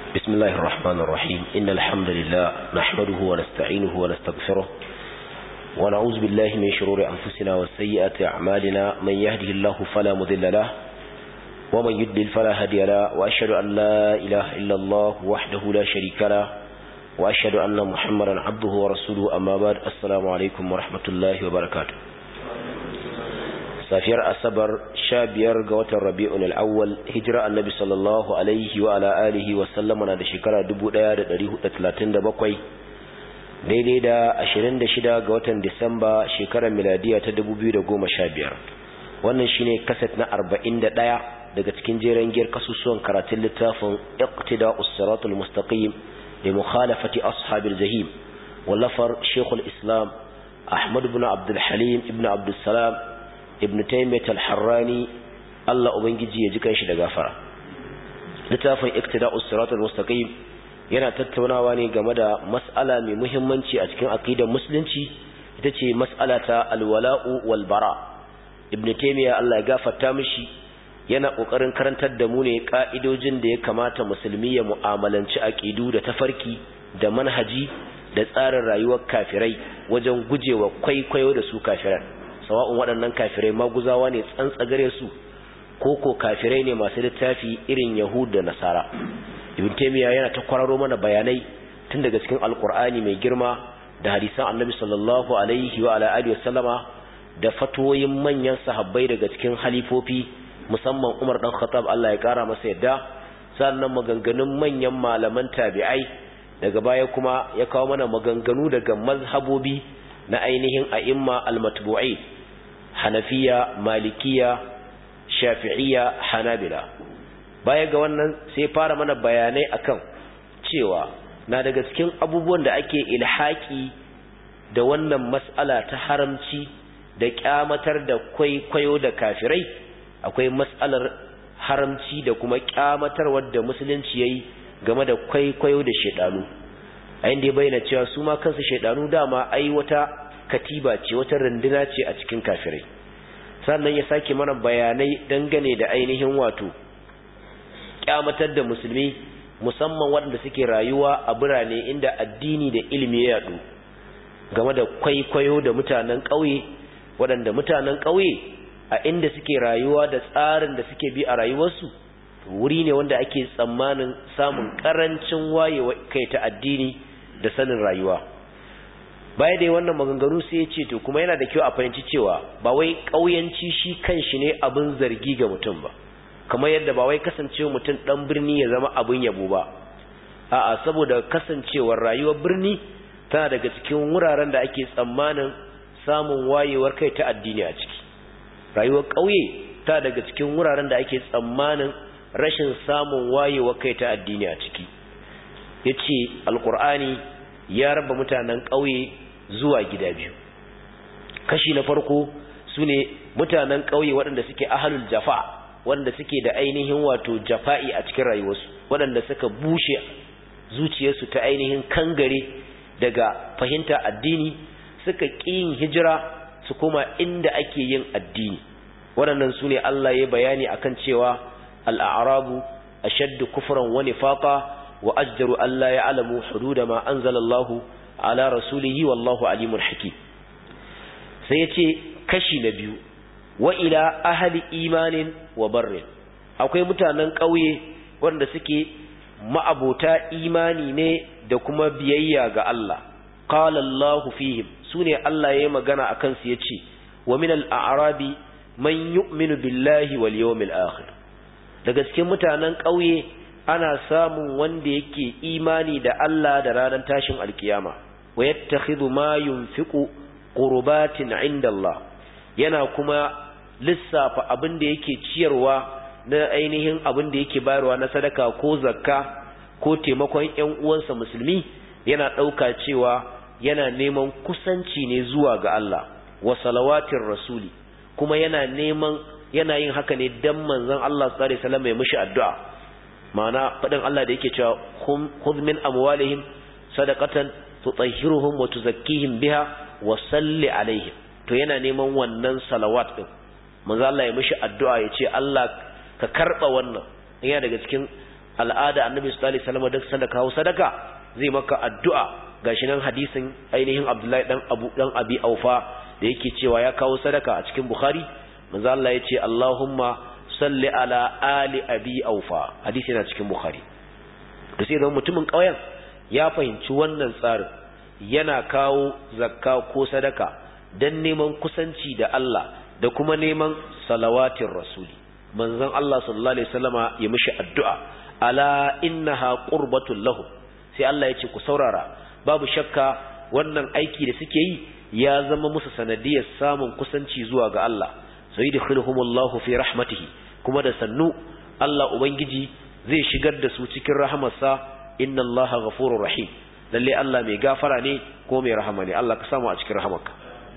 بسم الله الرحمن الرحيم إن الحمد لله نحمده ونستعينه ونستغفره ونعوذ بالله من شرور أنفسنا وسيئات أعمالنا من يهده الله فلا مضل له ومن يضلل فلا هادي له وأشهد أن لا إله إلا الله وحده لا شريك له وأشهد أن محمدا عبده ورسوله أما بعد السلام عليكم ورحمة الله وبركاته safiyar asabar 15 ga watan rabi'un al-awwal hijira annabi sallallahu alaihi wa ala alihi wa sallama na da shekara 1437 daidai da 26 ga watan disamba shekarar miladiya ta 2015 wannan shine kaset na 41 daga cikin jeren giyar kasusuwan karatun littafin iqtida'us siratal mustaqim li mukhalafati ashabil jahim wallafar shaykhul islam ahmad ibn abdul halim ibn abdul salam ibn taymiyyah al-harrani Allah ubangiji ya ji kanshi da gafara littafin iqtida'us siratal mustaqim yana tattaunawa ne game da mas'ala mai muhimmanci a cikin aqidar musulunci ita ce mas'ala ta al-wala'u wal bara ibn taymiyyah Allah ya gafarta mishi yana kokarin karantar da mu ne ka'idojin da ya kamata musulmi ya mu'amalanci aqidu da tafarki da manhaji da tsarin rayuwar kafirai wajen gujewa kwaikwayo da su kafiran sawa'un waɗannan kafirai maguzawa ne tsantsagare su ko kafirai ne masu littafi irin Yahud da Nasara Ibn Taymiyyah yana ta kwararo mana bayanai tun daga cikin Alƙur'ani mai girma da hadisan Annabi sallallahu alaihi wa ala alihi wasallama da fatoyin manyan sahabbai daga cikin halifofi musamman Umar dan Khattab Allah ya kara masa yadda sannan maganganun manyan malaman tabi'ai daga baya kuma ya kawo mana maganganu daga mazhabobi na ainihin a'imma al-matbu'in Hanafiya, Malikiya, Shafi'iyya, Hanabila. Baya ga wannan sai fara mana bayanai akan cewa na daga cikin abubuwan da ake ilhaki da wannan mas'ala ta haramci da kyamatar da kwaikwayo da kafirai akwai mas'alar haramci da kuma kyamatar wadda musulunci yayi game da kwaikwayo da shedanu a inda ya bayyana cewa su ma kansu shedanu dama ai wata katiba ce wata runduna ce a cikin kafirai sannan ya sake mana bayanai dangane da ainihin wato kyamatar da musulmi musamman waɗanda suke rayuwa a birane inda addini da ilimi ya yadu game da kwaikwayo da mutanen ƙauye waɗanda mutanen ƙauye a inda suke rayuwa da tsarin da suke bi a rayuwarsu wuri ne wanda ake tsammanin samun ƙarancin wayewa kai ta addini da sanin rayuwa baya da wannan maganganu sai ya ce to kuma yana da kyau a fahimci cewa ba wai ƙauyanci shi kanshi ne abin zargi ga mutum ba kamar yadda ba wai kasancewa mutum dan birni ya zama abin yabo ba a'a saboda kasancewar rayuwar birni tana daga cikin wuraren da ake tsammanin samun wayewar kai ta addini a ciki rayuwar ƙauye tana daga cikin wuraren da ake tsammanin rashin samun wayewar kai ta addini a ciki yace alqur'ani ya raba mutanen ƙauye zuwa gida biyu kashi na farko sune mutanen ƙauye waɗanda suke ahlul jafa waɗanda suke da ainihin wato jafa'i a cikin rayuwarsu waɗanda suka bushe zuciyarsu ta ainihin kangare daga fahimta addini suka ƙin hijira su koma inda ake yin addini waɗannan sune Allah ya bayani akan cewa al-a'rabu ashaddu kufran wa nifaqa wa ajdaru alla ya'lamu hududa ma anzalallahu ala rasulihi wallahu alimul hakim sai yace kashi na biyu wa ila ahli imanin wa barrin akwai mutanen ƙauye wanda suke ma'abota imani ne da kuma biyayya ga Allah qala Allahu fihim sune Allah yayi magana akan su yace wa min al-a'rabi man yu'minu billahi wal yawmil akhir daga cikin mutanen ƙauye ana samun wanda yake imani da Allah da ranar tashin alkiyama wa yattakhidhu ma yunfiqu qurbatin inda Allah yana kuma lissafa abin da yake ciyarwa na ainihin abin da yake bayarwa na sadaka ko zakka ko taimakon ƴan uwansa musulmi yana dauka cewa yana neman kusanci ne zuwa ga Allah wa salawatir rasuli kuma yana yin haka ne dan manzon Allah sallallahu alaihi wasallam ya mishi addu'a ma'ana fadin Allah da yake cewa khudh min amwalihim sadaqatan tutahhiruhum wa tuzakkihim biha wa salli alaihim to yana neman wannan salawat din manzo Allah ya mishi addu'a ya ce Allah ka karba wannan yana daga cikin al'ada annabi sallallahu alaihi wasallam duk sanda kawo sadaka zai maka addu'a. Gashi nan hadisin ainihin Abdullahi dan Abi Aufa da yake cewa ya kawo sadaka a cikin Bukhari, manzo Allah ya ce Allahumma salli ala ali Abi Aufa, hadisi yana cikin Bukhari. to sai da mutumin ƙauyen ya fahimci wannan tsarin, yana kawo zakka ko sadaka dan neman kusanci da Allah da kuma neman salawatin rasuli, manzon Allah sallallahu alaihi wasallama ya mishi addu'a, ala innaha qurbatul lahum. sai Allah ya ce ku saurara, babu shakka wannan aiki da suke yi ya zama musu sanadiyar samun kusanci zuwa ga Allah. sayyiduhumullahu fi rahmatihi, kuma da sannu Allah ubangiji zai shigar da su cikin rahamarsa. inna Allaha ghafurur rahim, lalle Allah mai gafara ne ko mai rahama ne. Allah ka samu a cikin rahamarka.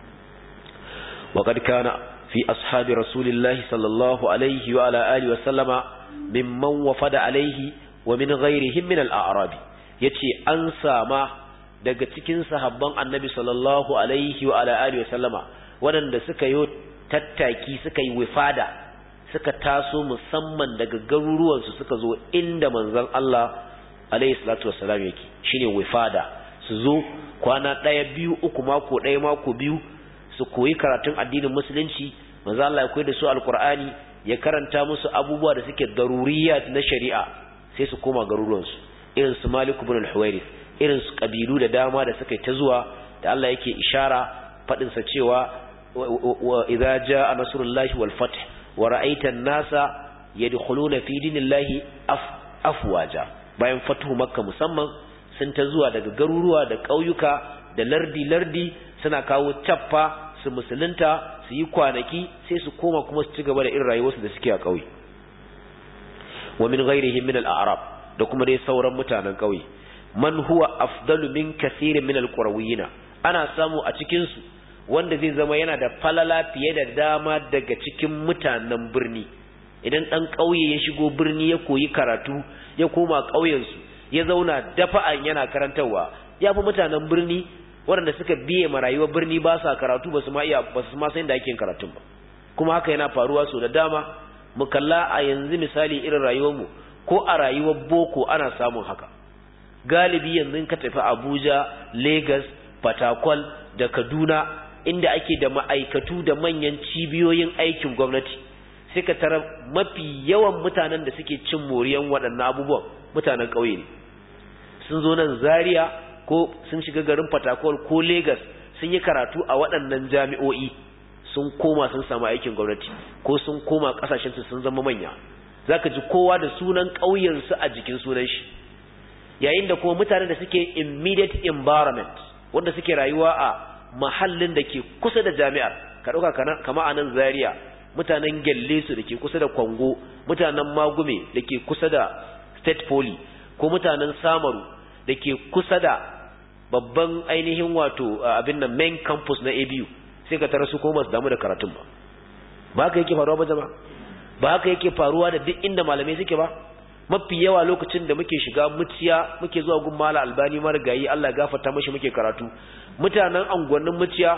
wa qad kana fi ashabi rasulillahi sallallahu alaihi wa ala alihi wa sallama mimman wafada alaihi wa min ghairihim min al-a'rab. yace an sama daga cikin sahabban annabi sallallahu alaihi wa ala alihi wa sallama wadanda suka yi tattaki, suka yi wifada, suka taso musamman daga garuruwansu suka zo inda manzon Allah alayhi salatu wassalam yake, shine wifada. su zo kwana ɗaya biyu uku mako ɗaya mako biyu su koyi karatun addinin musulunci. manzon Allah ya koyar da su alqur'ani, ya karanta musu abubuwa da suke daruriyat na shari'a, sai su koma garuruwansu. irin su Malik ibn al-Huwairith, irin su kabilu da dama da suka yi ta zuwa, da Allah yake ishara fadin sa cewa wa idza jaa nasrullahi wal fath wa ra'aita an-nasa yadkhuluna fi dinillahi afwaja. bayan fatuhu makka musamman sun ta zuwa daga garuruwa da ƙauyuka da lardi suna kawo cappa su musulunta, su yi kwanaki, sai su koma kuma su ci gaba da irin rayuwarsu da suke a ƙauye. wa min ghairihim min al-a'rab, da kuma dai sauran mutanen ƙauye. man huwa afdalu min kathirin min al-qurawiyina, ana samu a cikin su wanda zai zama yana da falala fiye da dama daga cikin mutanen birni. idan dan ƙauye ya shigo birni ya koyi karatu, ya koma ƙauyensu ya zauna dafa'an yana karantarwa, ya fi mutanen birni waɗanda suka biye ma rayuwar birni ba sa karatu, ba su ma san da ake karatun ba. kuma haka yana faruwa so da dama. mu kalla a yanzu misali irin rayuwarmu, ko a rayuwar boko ana samun haka. galibi yanzu ka tafi Abuja, Lagos, Fatakwal da Kaduna, inda ake da ma'aikatu da manyan cibiyoyin aikin gwamnati, sai ka tara mafi yawan mutanen da suke cin moriyan waɗannan abubuwan mutanen ƙauye ne. sun zo nan Zaria ko sun shiga garin Fatakwal ko Lagos, sun yi karatu a waɗannan jami'o'i, sun koma sun samu aikin gwamnati, ko sun koma ƙasashensu sun zama manya. zaka ji kowa da sunan ƙauyensu a jikin sunan shi. yayin da kuma mutanen da suke immediate environment, wanda suke rayuwa a mahallin da ke kusa da jami'ar, ka ɗauka kama a nan Zaria, mutanen Gelle su da ke kusa da Kwango, mutanen Magume da ke kusa da State Poly, ko mutanen Samaru da ke kusa da babban ainihin wato abin nan main campus na ABU, sai ka tara su ko ba su damu da karatun ba. ba haka yake faruwa ba jama'a? ba haka yake faruwa da duk inda malamai suke ba? mafi yawa lokacin da muke shiga muciya, muke zuwa gun Malam Albani marigayi, Allah ya gafarta mashi, muke karatu, mutanen anguwannin muciya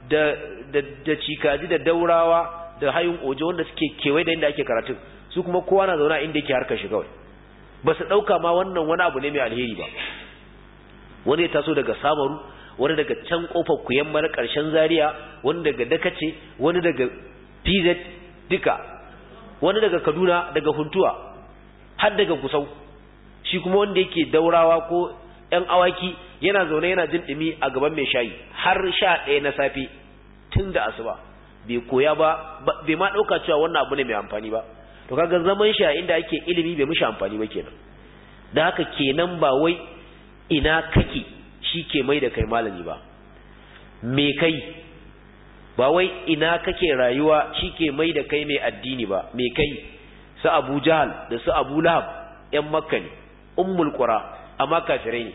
da Cikaji da Daurawa da Hayun Ojo wanda suke kewaye da inda ake karatun, su kuma kowa na zauna inda yake harkar shi kawai. ba su dauka ma wannan wani abu ne mai alheri ba. wani ya taso daga Samaru, wani daga can kofar Kuyammar karshen Zaria, wani daga Dakace, wani daga PZ duka, wani daga Kaduna, daga Huntuwa, har daga Gusau. shi kuma wanda yake Daurawa ko ƴan Awaki yana zaune yana jin dumi a gaban mai shayi har 11 na safe tun da asuba, bai koya ba, bai ma dauka cewa wannan abu ne mai amfani ba. to kaga zaman shi inda ake ilimi bai mishi amfani ba kenan. da haka kenan ba wai ina kake shi ke mai da kai malami ba, me kai. ba wai ina kake rayuwa shi ke mai da kai mai addini ba, me kai. su Abu Jahal da su Abu Lahab ƴan Makka ne, ummul qura, amma kafirai ne.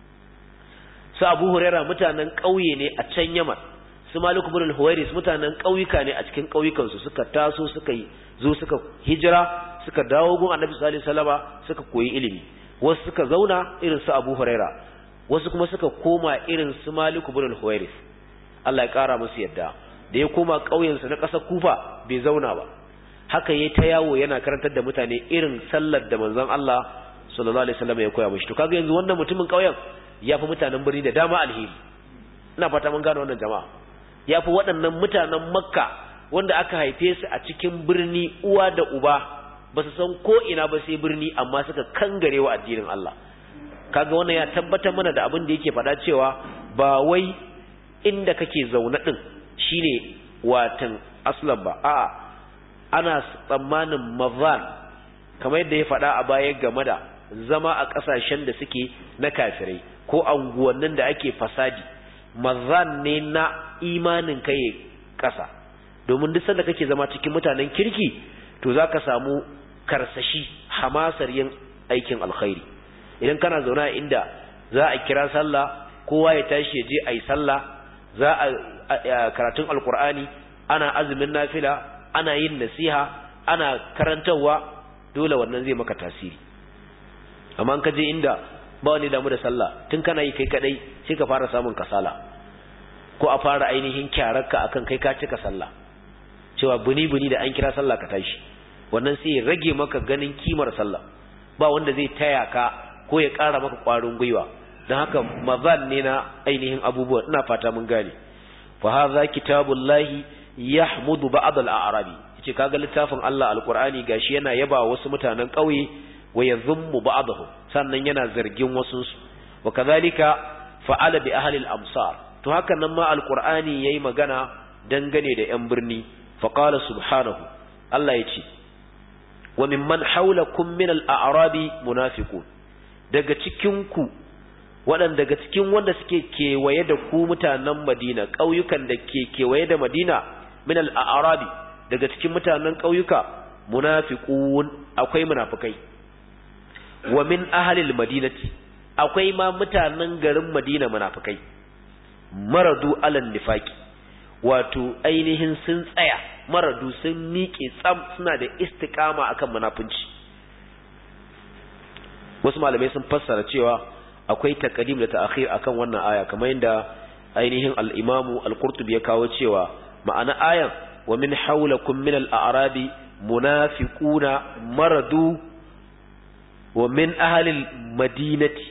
su Abu Hurairah mutanen ƙauye ne a can Yaman, su Malik ibn al-Huwairis mutanen ƙauyuka ne a cikin ƙauyukansu, suka taso suka suka hijira, suka dawo gun Annabi sallallahu alaihi wasallama, suka koyi ilimi. wasu suka zauna irin su Abu Hurairah, wasu kuma suka koma irin su Malik ibn al-Huwairis, Allah ya kara musu yadda. da ya koma ƙauyensa na ƙasar Kufa bai zauna ba, haka yayi ta yawo yana karantar da mutane irin sallar da manzon Allah sallallahu alaihi wasallam ya koya mishi. To kaga yanzu wannan mutumin kauyen yafi mutanen birni da dama alheri. Ina fata mun gane wannan jama'a. Yafi waɗannan mutanen Makka wanda aka haife su a cikin birni uwa da uba ba su san ko ina ba sai birni amma suka kangare wa addinin Allah. Kaga wannan ya tabbatar mana da abin da yake faɗa cewa ba wai inda kake zaune din shine watan aslan ba, a'a ana tsammanin mazan kamar yadda ya faɗa a baya game da zama a ƙasashen da suke na kafirai ko anguwannin da ake fasadi, mazan ne na imanin kai ƙasa. Domin duk sanda kake zama cikin mutanen kirki to zaka samu karsashi, hamasar yin aikin alkhairi. Idan kana zauna inda za a kira sallah kowa ya tashi ya je ayi sallah, za a karatun alkur'ani, ana azumin nafila, ana yin nasiha, ana karantarwa, dole wannan zai maka tasiri. Amma in ka je inda ba wani damu da sallah, tun kana yi kai kadai sai ka fara samun kasala, ko a fara ainihin kyararka akan kai ka cika sallah, cewa buni da an kira sallah ka tashi. Wannan sai ya rage maka ganin kimar sallah, ba wanda zai taya ka ko ya ƙara maka ƙwarin gwiwa. Don haka mazan ne na ainihin abubuwa. Ina fata mun gane. Fa hadha kitabullahi yahmudu ba'd al-a'rabi, yace kaga littafin Allah alqur'ani gashi yana yaba wasu mutanen ƙauye, wa yadhummu ba'dahu, sannan yana zargin wasu su. Wa kadhalika fa'ala bi ahli al-amsar, to haka nan ma alqur'ani yayi magana dangane da yan birni. Fa qala subhanahu, Allah yace wa mimman hawlakum min al-a'rabi munafiqun, daga cikin ku daga cikin wanda suke kewaye da ku mutanen Madina, ƙauyukan da ke kewaye da Madina, min al-a'rabi, daga cikin mutanen ƙauyuka, munafiqun, akwai munafikai. Wa min ahli al-madinati, akwai ma mutanen garin Madina munafikai. Maradu alan nifaqi, wato ainihin sun tsaya, maradu sun miƙe tsam, suna da istiqama akan munafunci. Wasu malamai sun fassara cewa akwai taqdim da ta'khir akan wannan aya, kamar yadda ainihin al-Imam al-Qurtubi ya kawo cewa ma'ana ayan wa min hawlakum min al-a'rabi munafiquna maradu wa min ahli al-madinati,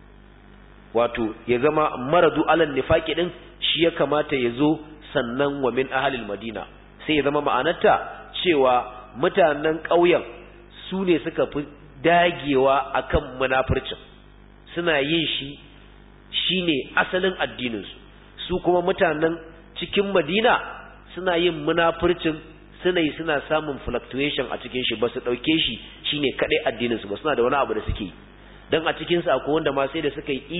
wato ya zama maradu alan nifaqi din shi ya kamata ya zo sannan wa min ahli al-madina, sai ya zama ma'anarta cewa mutanen ƙauyen su ne suka fi dagewa akan munafircin, suna yin shi shine asalin addininsu. Su kuma mutanen cikin Madina suna yin munafircin, suna samun fluctuation a cikin shi, ba su dauke shi shine kadai addininsu ba, suna da wani abu da suke. Dan a cikin su akwai wanda ma sai da suka yi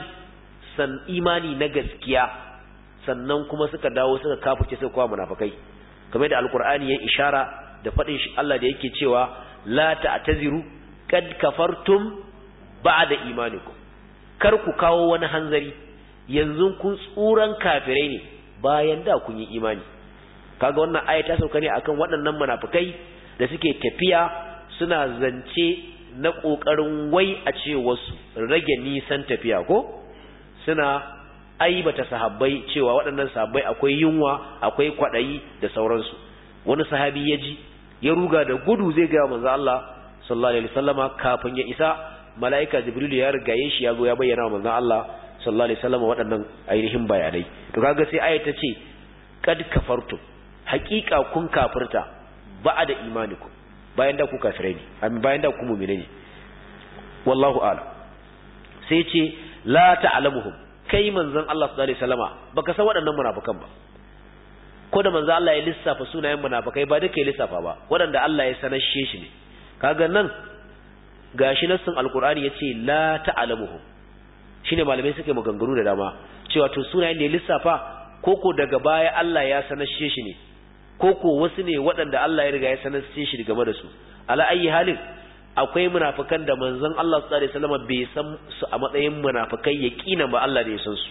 imani na gaskiya, sannan kuma suka dawo suka kafirce suka kwa munafikai. Kamar da alqur'ani ya ishara da fadin shi Allah da yake cewa la ta'taziru kad kafartum ba'da imanikum, kar ku kawo wani hanzari, yanzu kun tsuran kafirai ne bayan da kun yi imani. Kaga wannan aya ta sauka ne akan waɗannan munafikai da suke tafiya suna zance na kokarin wai a ce wasu rage nisan tafiya, ko suna aibata sahabbai cewa waɗannan sahabbai akwai yunwa, akwai kwadayi da sauransu. Wani sahabi ya ji ya ruga da gudu zai ga manzo Allah sallallahu alaihi wasallama, kafin ya isa mala'ika Jibril ya rigaye shi, ya zo ya bayyana wa manzon Allah sallallahu alaihi wasallama waɗannan ainihin bayanai. To kaga sai ayat ta ce kad kafartum, haqiqa kun kafirta, ba'da imanikum, bayan da ku kafirai ne, amma bayan da ku mu'mine ne. Wallahu a'lam. Sai ce la ta'lamuhum, kai manzon Allah sallallahu alaihi wasallama baka san waɗannan munafikan ba. Ko da manzon Allah ya lissafa sunayen munafikai ba duka ya lissafa ba, waɗanda Allah ya sanar shi ne. Kaga nan gashi nassin alqur'ani yace la ta'lamuhum, shine malamai suke maganganu da dama cewa to sunayen da ya lissafa koko daga baya Allah ya sanar shi ne, koko wasu ne waɗanda Allah ya riga ya sanar shi game da su. Ala ayi halin akwai munafikan da manzon Allah sallallahu alaihi wasallam bai san su a matsayin munafikai yaqinan ba, Allah ne ya san su.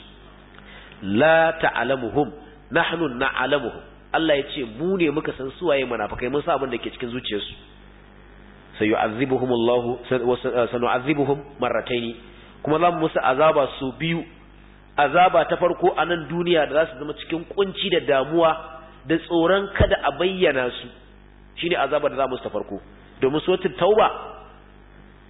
La ta'lamuhum nahnu na'lamuhum, Allah yace mu ne muka san su waye munafikai, mun san abin da ke cikin zuciyarsu. sayu'azzibuhum Allah wa sanu'azzibuhum marrataini, kuma zamu musu azaba su biyu. Azaba ta farko a nan duniya da za su zama cikin kunci da damuwa da tsoron kada a bayyana su, shine azaba da za mu su ta farko. Domin suratul tauba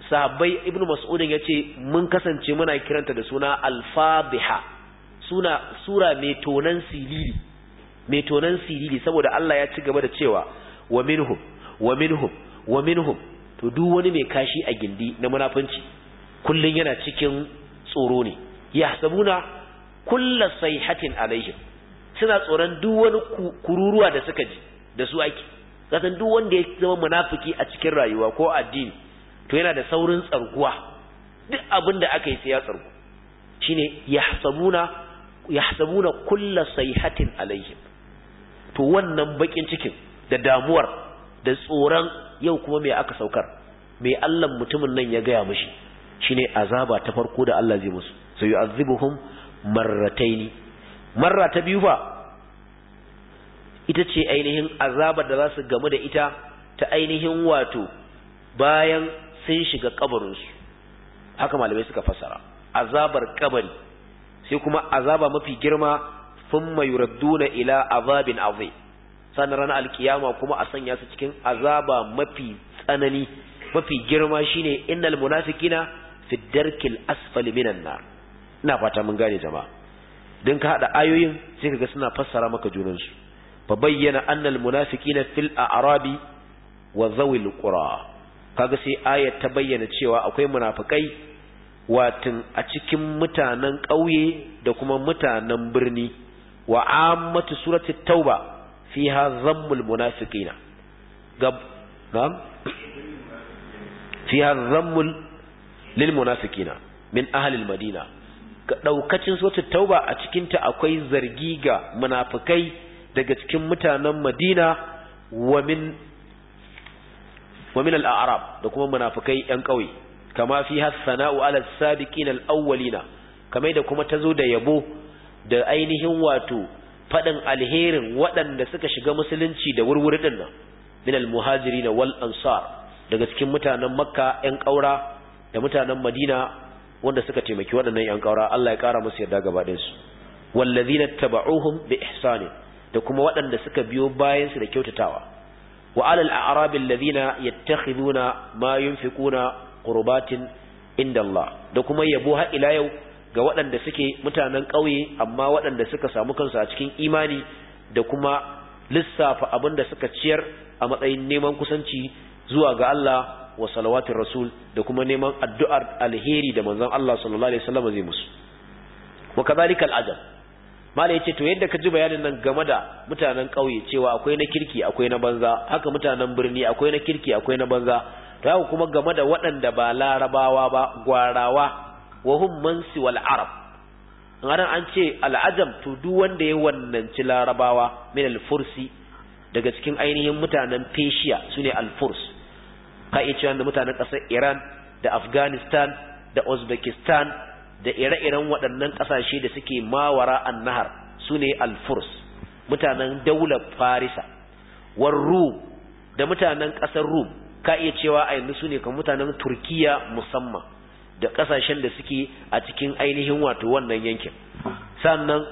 sahabbai ibnu mas'udin yace mun kasance muna kiranta da suna al-fadhiha, sura mai tonan silili saboda Allah ya ci gaba da cewa wa minhum to duk wani mai kashi a gindi na munafunci kullun yana cikin tsoro ne. Yahsabuna kullu sayhatin alaihim, suna tsoron duk wani kururuwa da suka ji da su ake. Kasan duk wanda ya zama munafiki a cikin rayuwa ko addini to yana da saurin tsarguwa, duk abin da aka yi sai ya tsargu. Shine yahsabuna kullu sayhatin alaihim. To wannan bakin cikin da damuwar da tsoron yau kuma me aka saukar, me Allah mutumin nan ya gaya mishi, shine azaba ta farko da Allah zai musu. Sai yu'azzibuhum marrataini. Marra ta biyu ba ita ce ainihin azabar da za su gamu da ita ta ainihin wato bayan sun shiga kabarinsu. Haka malamai suka fassara azabar kabari, sai kuma azaba mafi girma thumma yuradduna ila azabin azim, sannan ranar alkiyama kuma a sanya su cikin azaba mafi tsanani mafi girma, shine innal munafiqina fi darkil asfali minan nar. Ina fata mun gane jama'a, dan ka hada ayoyin sai kaga suna fassara maka junansu. fa bayyana anna al munafiqina fil a'rabi wa zawil qura, kaga sai ayat ta bayyana cewa akwai munafikai watin a cikin mutanen ƙauye da kuma mutanen birni. Wa ammatu surati tauba fiha zammul munafiqina fiha zammul lil munafiqina min ahli al madina. Daukacin surati tauba a cikin ta akwai zargi ga munafikai daga cikin mutanen Madina wa min al a'rab, da kuma munafikai yan ƙauye. Kama fiha sana'u ala as-sabiqina al-awwalina, kamar da kuma tazo da yabo da ainihin wato fadin alherin waɗanda suka shiga musulunci da wurwuri din nan, min al-muhajirin wal ansar, daga cikin mutanen Makka ƴan ƙaura da mutanen Madina wanda suka taimaki waɗannan ƴan ƙaura. Allah ya ƙara musu yarda gaba ɗayan su. Wallazina tabauhum bi ihsani, da kuma waɗanda suka biyo bayan su da kyautatawa. Wa alal a'rabi alladhina yattakhiduna ma yunfiquna qurbatin inda Allah, da kuma yabo har ila yau ga waɗanda suke mutanen ƙauye amma waɗanda suka samu kansu a cikin imani, da kuma lissafa abin da suka ciyar a matsayin neman kusanci zuwa ga Allah wa salawatin rasul, da kuma neman addu'ar alheri da manzon Allah sallallahu alaihi wasallam zai musu. Wa kadhalika al-ajab, malai yace to yadda ka ji bayanin nan game da mutanen ƙauye cewa akwai na kirki akwai na banza, haka mutanen birni akwai na kirki akwai na banza, to haka kuma game da waɗanda ba larabawa ba, gwarawa, wa hum mansi wal arab. An ce al'ajam to duk wanda ya wannanci larabawa min al-fursi, daga cikin ainihin mutanen Persia sune al-furs, ka iya cewa da mutanen ƙasar Iran da Afghanistan da Uzbekistan da ire-iren waɗannan ƙasashe da suke mawara an-nahar sune al-furs, mutanen daular Farisa. War Rum, da mutanen ƙasar Rum, ka iya cewa a yanzu sune kan mutanen Turkiya musamman, da kasashen da suke a cikin ainihin wato wannan yankin. Sannan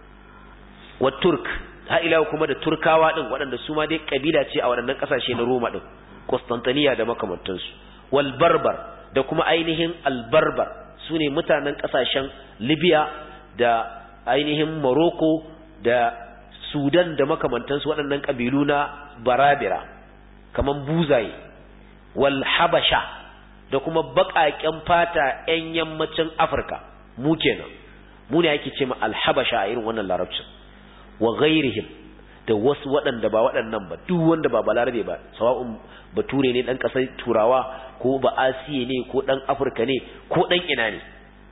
wa Turk, ha ila kuma da Turkawa din, waɗanda su ma dai kabila ce a waɗannan kasashe na Roma din, Constantinople da makamantansu. Wal Barbar, da kuma ainihin al-Barbar, sune mutanen kasashen Libya da ainihin Morocco da Sudan da makamantansu, waɗannan kabilu na Barabira kaman Buzaye. Wal Habasha, da kuma baƙaƙen fata 'yan yammacin Afirka, mu kenan, mu ne ake ce ma al-Habasha a irin wannan larabcin. Wa ghairihim, da wasu waɗanda ba waɗannan ba, duk wanda ba balarabe ba, sawa'un bature ne ɗan ƙasar Turawa ko ba Asiya ne ko ɗan Afirka ne ko ɗan ina ne.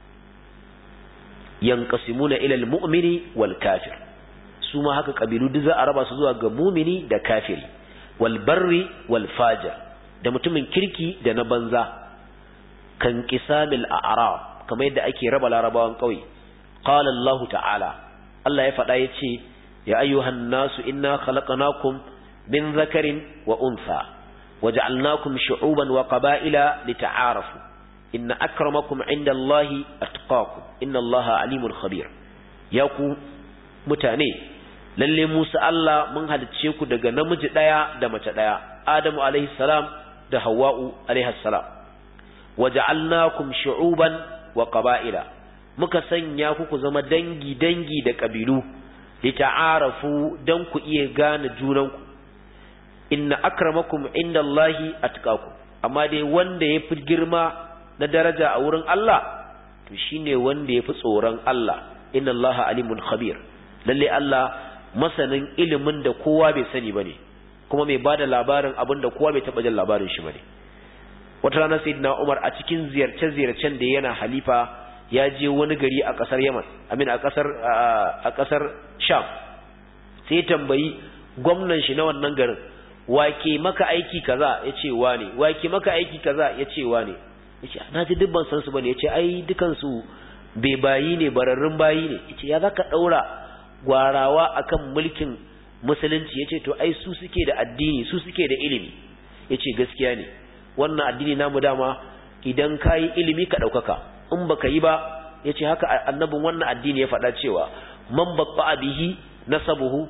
Yanqasimuna ila al-mu'mini wal kafir, su ma haka kabilu duk za a raba su zuwa ga mumini da kafiri. Wal barri wal fajir, da mutumin kirki da na banza. Kan qisamil a'rab, kamar yadda ake raba larabawan kauye. Qala Allah ta'ala, Allah ya faɗa yace, ya ayyuhan nasu inna khalaqnakum min dhakarin wa untha waja'alnakum shu'uban wa qaba'ila lita'arafu inna akramakum 'indallahi atqakum innallaha alimun khabir. Ya ku mutane, lalle Musa Allah mun halicce ku daga namiji daya da mace daya, Adamu alaihi salam da Hawwa'u alaiha salam. waja'alnakum shu'uban wa qaba'ila muka sanya ku zama dangi da kabilu lita'arafu dan ku iya gane junanku inna akramakum indallahi atqakum amma dai wanda yafi girma na daraja a wurin Allah to shine wanda yafi tsoron Allah innallaha alimun khabir lalle Allah masanin ilimin da kowa bai sani bane kuma mai bada labarin abinda kowa bai taba jin labarin shi bane wata rana sayyidina Umar a cikin ziyarce-ziyarcen da yana halifa ya je wani gari a kasar Yaman a kasar Sham sai tambayi gwamnan shi na wannan garin wake maka aiki kaza yace wane wake maka aiki kaza yace wane yace naji dubban san su bane yace ai dukan su bayi ne bararrun bayi ne yace ya zaka daura gwarawa akan mulkin musulunci yace to ai su suke da addini su suke da ilimi yace gaskiya ne wannan addini namu dama idan kai ilimi ka daukaka in baka yi ba yace haka annabin wannan addini ya faɗa cewa man batta bihi nasabuhu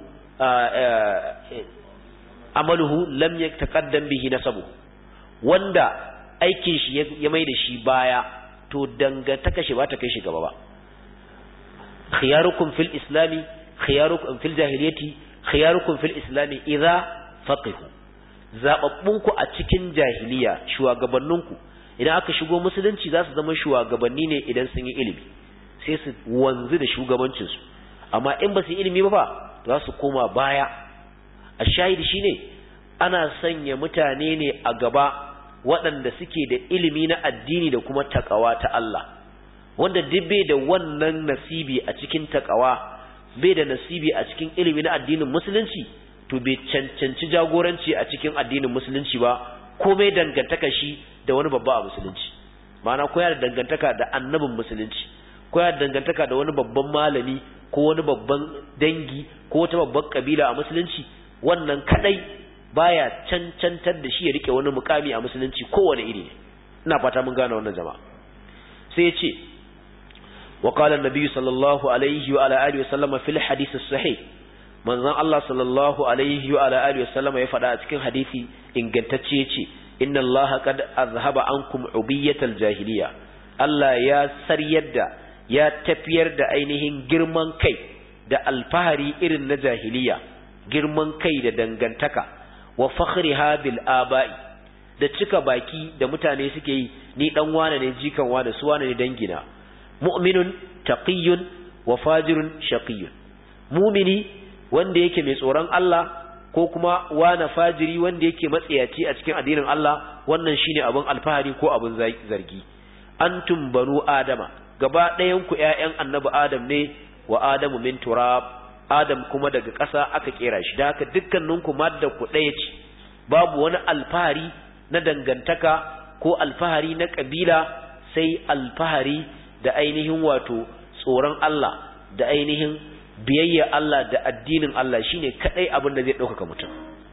amaluhu lam yataqaddam bihi nasabuhu wanda aikin shi ya mai da shi baya to dangantaka shi ba ta kai shi gaba ba khiyarukum fil islami khiyarukum fil jahiliyati khiyarukum fil islami idza faqihu zababbunku a cikin jahiliya shugabanninku idan aka shigo musulunci za su zama shugabanni ne idan sun yi ilimi sai su wanzu da shugabancin su amma in ba su yi ilimi ba fa za su koma baya ashahidi shine ana sanya mutane ne a gaba waɗanda suke da ilimi na addini da kuma takawa ta Allah wanda duk bai da wannan nasibi a cikin takawa bai da nasibi a cikin ilimi na addinin musulunci to bai cancanci jagoranci a cikin addinin musulunci ba komai dangantaka shi da wani babba a musulunci ma'ana ko ya da dangantaka da annabin musulunci ko ya da dangantaka da wani babban malami ko wani babban dangi ko wata babban kabila a musulunci wannan kadai baya cancantar da shi ya rike wani mukami a musulunci kowane iri ne ina fata mun gane wannan jama'a sai ya ce wa qala an-nabi sallallahu alaihi wa ala alihi wa sallama fil hadith as-sahih manzon Allah sallallahu alaihi wa ala alihi wa sallama ya faɗa a cikin hadisi ingantacce yace inna Allah qad azhaba ankum ubiyatal jahiliya Allah ya saryar da ya tafiyar da ainihin girman kai da alfahari irin na jahiliya girman kai da dangantaka wa fakhriha bil aba'i da cika baki da mutane suke yi ni dan wane ne jikan wane su wane ne dangina mu'minun taqiyyun wa fajirun shaqiyyun mu'mini wanda yake mai tsoron Allah ko kuma wane fajiri wanda yake matsayaci a cikin addinin Allah wannan shine abin alfahari ko abin zargi antum banu adama gaba ɗayan ku ƴaƴan annabi adam ne wa adamu min turab adam kuma daga ƙasa aka kera shi da haka dukkaninku madda ku ɗaya ce babu wani alfahari na dangantaka ko alfahari na kabila sai alfahari da ainihin wato tsoron Allah da ainihin biyayya Allah da addinin Allah shine kadai abin da zai dauka mutum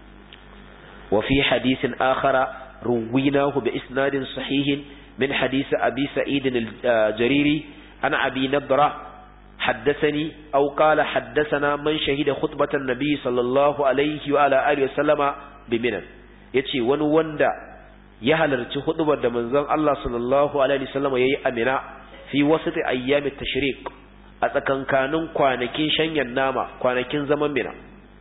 wa fi hadisin akhara ruwinahu bi isnadin sahihin min hadisi abi sa'id al-jariri ana abi nabra حدثني أو قال حدثنا من شهد خطبة النبي صلى الله عليه وعلى آله وسلم بمنن yace wani wanda ya halarci hudubar da manzon Allah sallallahu alaihi wasallam yayi amina fi wasati ayyamit tashriq a tsakankanin kwanakin shanyan nama kwanakin zaman mina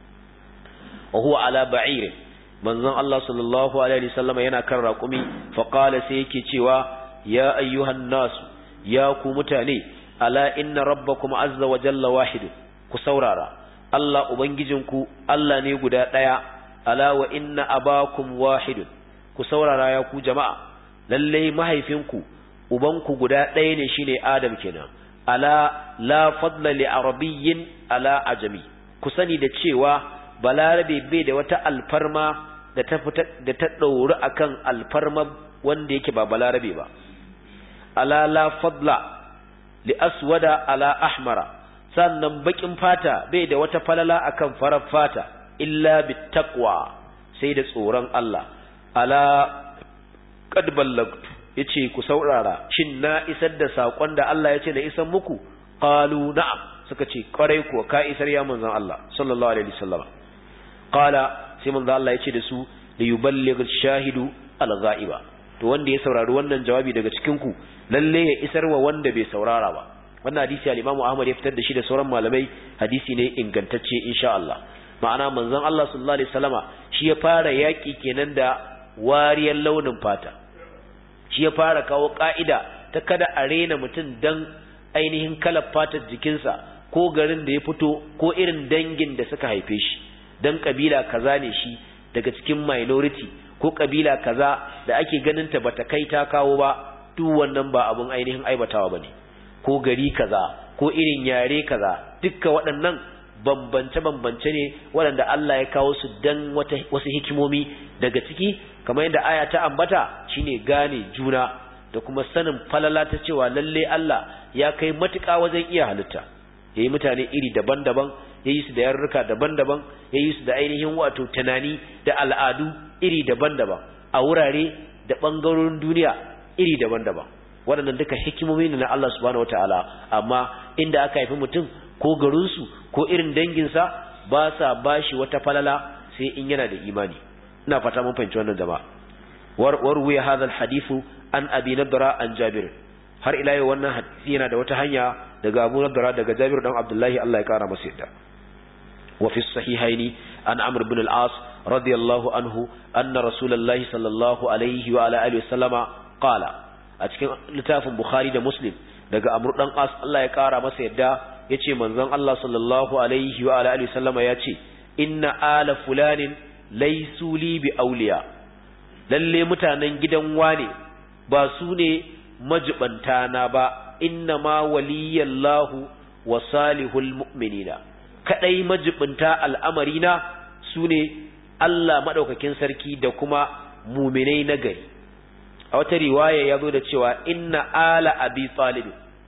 wa huwa ala ba'ir manzon Allah sallallahu alaihi wasallam yana kan raqumi fa qala sai yake cewa ya ayyuhan nas ya ku mutane ala inna rabbakum azza wa jalla wahid ku saurara Allah ubangijinku Allah ne guda daya ala wa inna abakum wahid ku saurara ya ku jama'a lalle mahaifinku ubanku guda daya ne shine Adam kenan ala la fadla li arabiyyin ala ajami ku sani da cewa balarabe bai da wata alfarma da ta dauri akan alfarma wanda yake ba balarabe ba ala la fadla li aswada ala ahmara sannan bakin fata bai da wata falala akan farar fata illa bittaqwa sai da tsoron Allah ala qad ballagtu yace ku saurara shin na isar da sakon da Allah yace na isar muku qalu na'am suka ce kwarai kuwa ka isar ya manzon Allah sallallahu alaihi wasallam qala sai manzon Allah yace da su li yuballigh ash-shahidu al-ghaiba to wanda ya saurari wannan jawabi daga cikin ku lalle ya isarwa wanda bai saurara ba. Wannan hadisi al-Imam Ahmad ya fitar da shi da sauran malamai, hadisi ne ingantacce insha Allah. Ma'ana manzon Allah sallallahu alaihi wasallama shi ya fara yaki kenan da wariyar launin fata, shi ya fara kawo ka'ida ta kada a rena mutum dan ainihin kalar fatar jikinsa ko garin da ya fito ko irin dangin da suka haife shi, dan kabila kaza ne shi daga cikin minority ko kabila kaza da ake ganin ta bata kai ta kawo ba, duk wannan ba abun ainihin aibatawa bane, ko gari kaza ko irin yare kaza, dukkan waɗannan bambance ne waɗanda Allah ya kawo su dan wasu hikimomi, daga ciki kamar yadda aya ta ambata shine gane juna da kuma sanin falala ta cewa lalle Allah ya kai matuƙa wajen iya halitta, yayi mutane iri daban-daban, yayi su da yarurruka daban-daban, yayi su da ainihin wato tunani da al'adu iri daban-daban a wurare da bangarorin duniya iri daban-daban. Waɗannan duka hikimomi ne na Allah subhanahu wataala, amma inda aka haifi mutum ko garinsu ko irin danginsa ba sa bashi wata falala sai in yana da imani. Ina fata mun fahimci wannan jama'a. Warwi hadha alhadithu an abi nadra an jabir, har ila yau wannan hadisi yana da wata hanya daga Abu Nadra daga Jabir dan Abdullahi, Allah ya kara masa yadda. Wa fi sahihaini an Amr ibn al-As radiyallahu anhu anna Rasulullahi sallallahu alaihi wa ala alihi wasallama qala, a cikin littafin Bukhari da Muslim daga Amr dan As, Allah ya kara masa yadda, yace manzon Allah sallallahu alaihi wa ala alihi wasallama yace inna ala fulanin laysu li bi awliya, lalle mutanen gidan wane ba su ne majibanta na ba, inna ma waliyallahu wa salihul mu'minina, kadai majibinta al'amarina su ne Allah madaukakin sarki da kuma mu'minai na gari. A wata riwaya ya zo da cewa inna ala abi talib,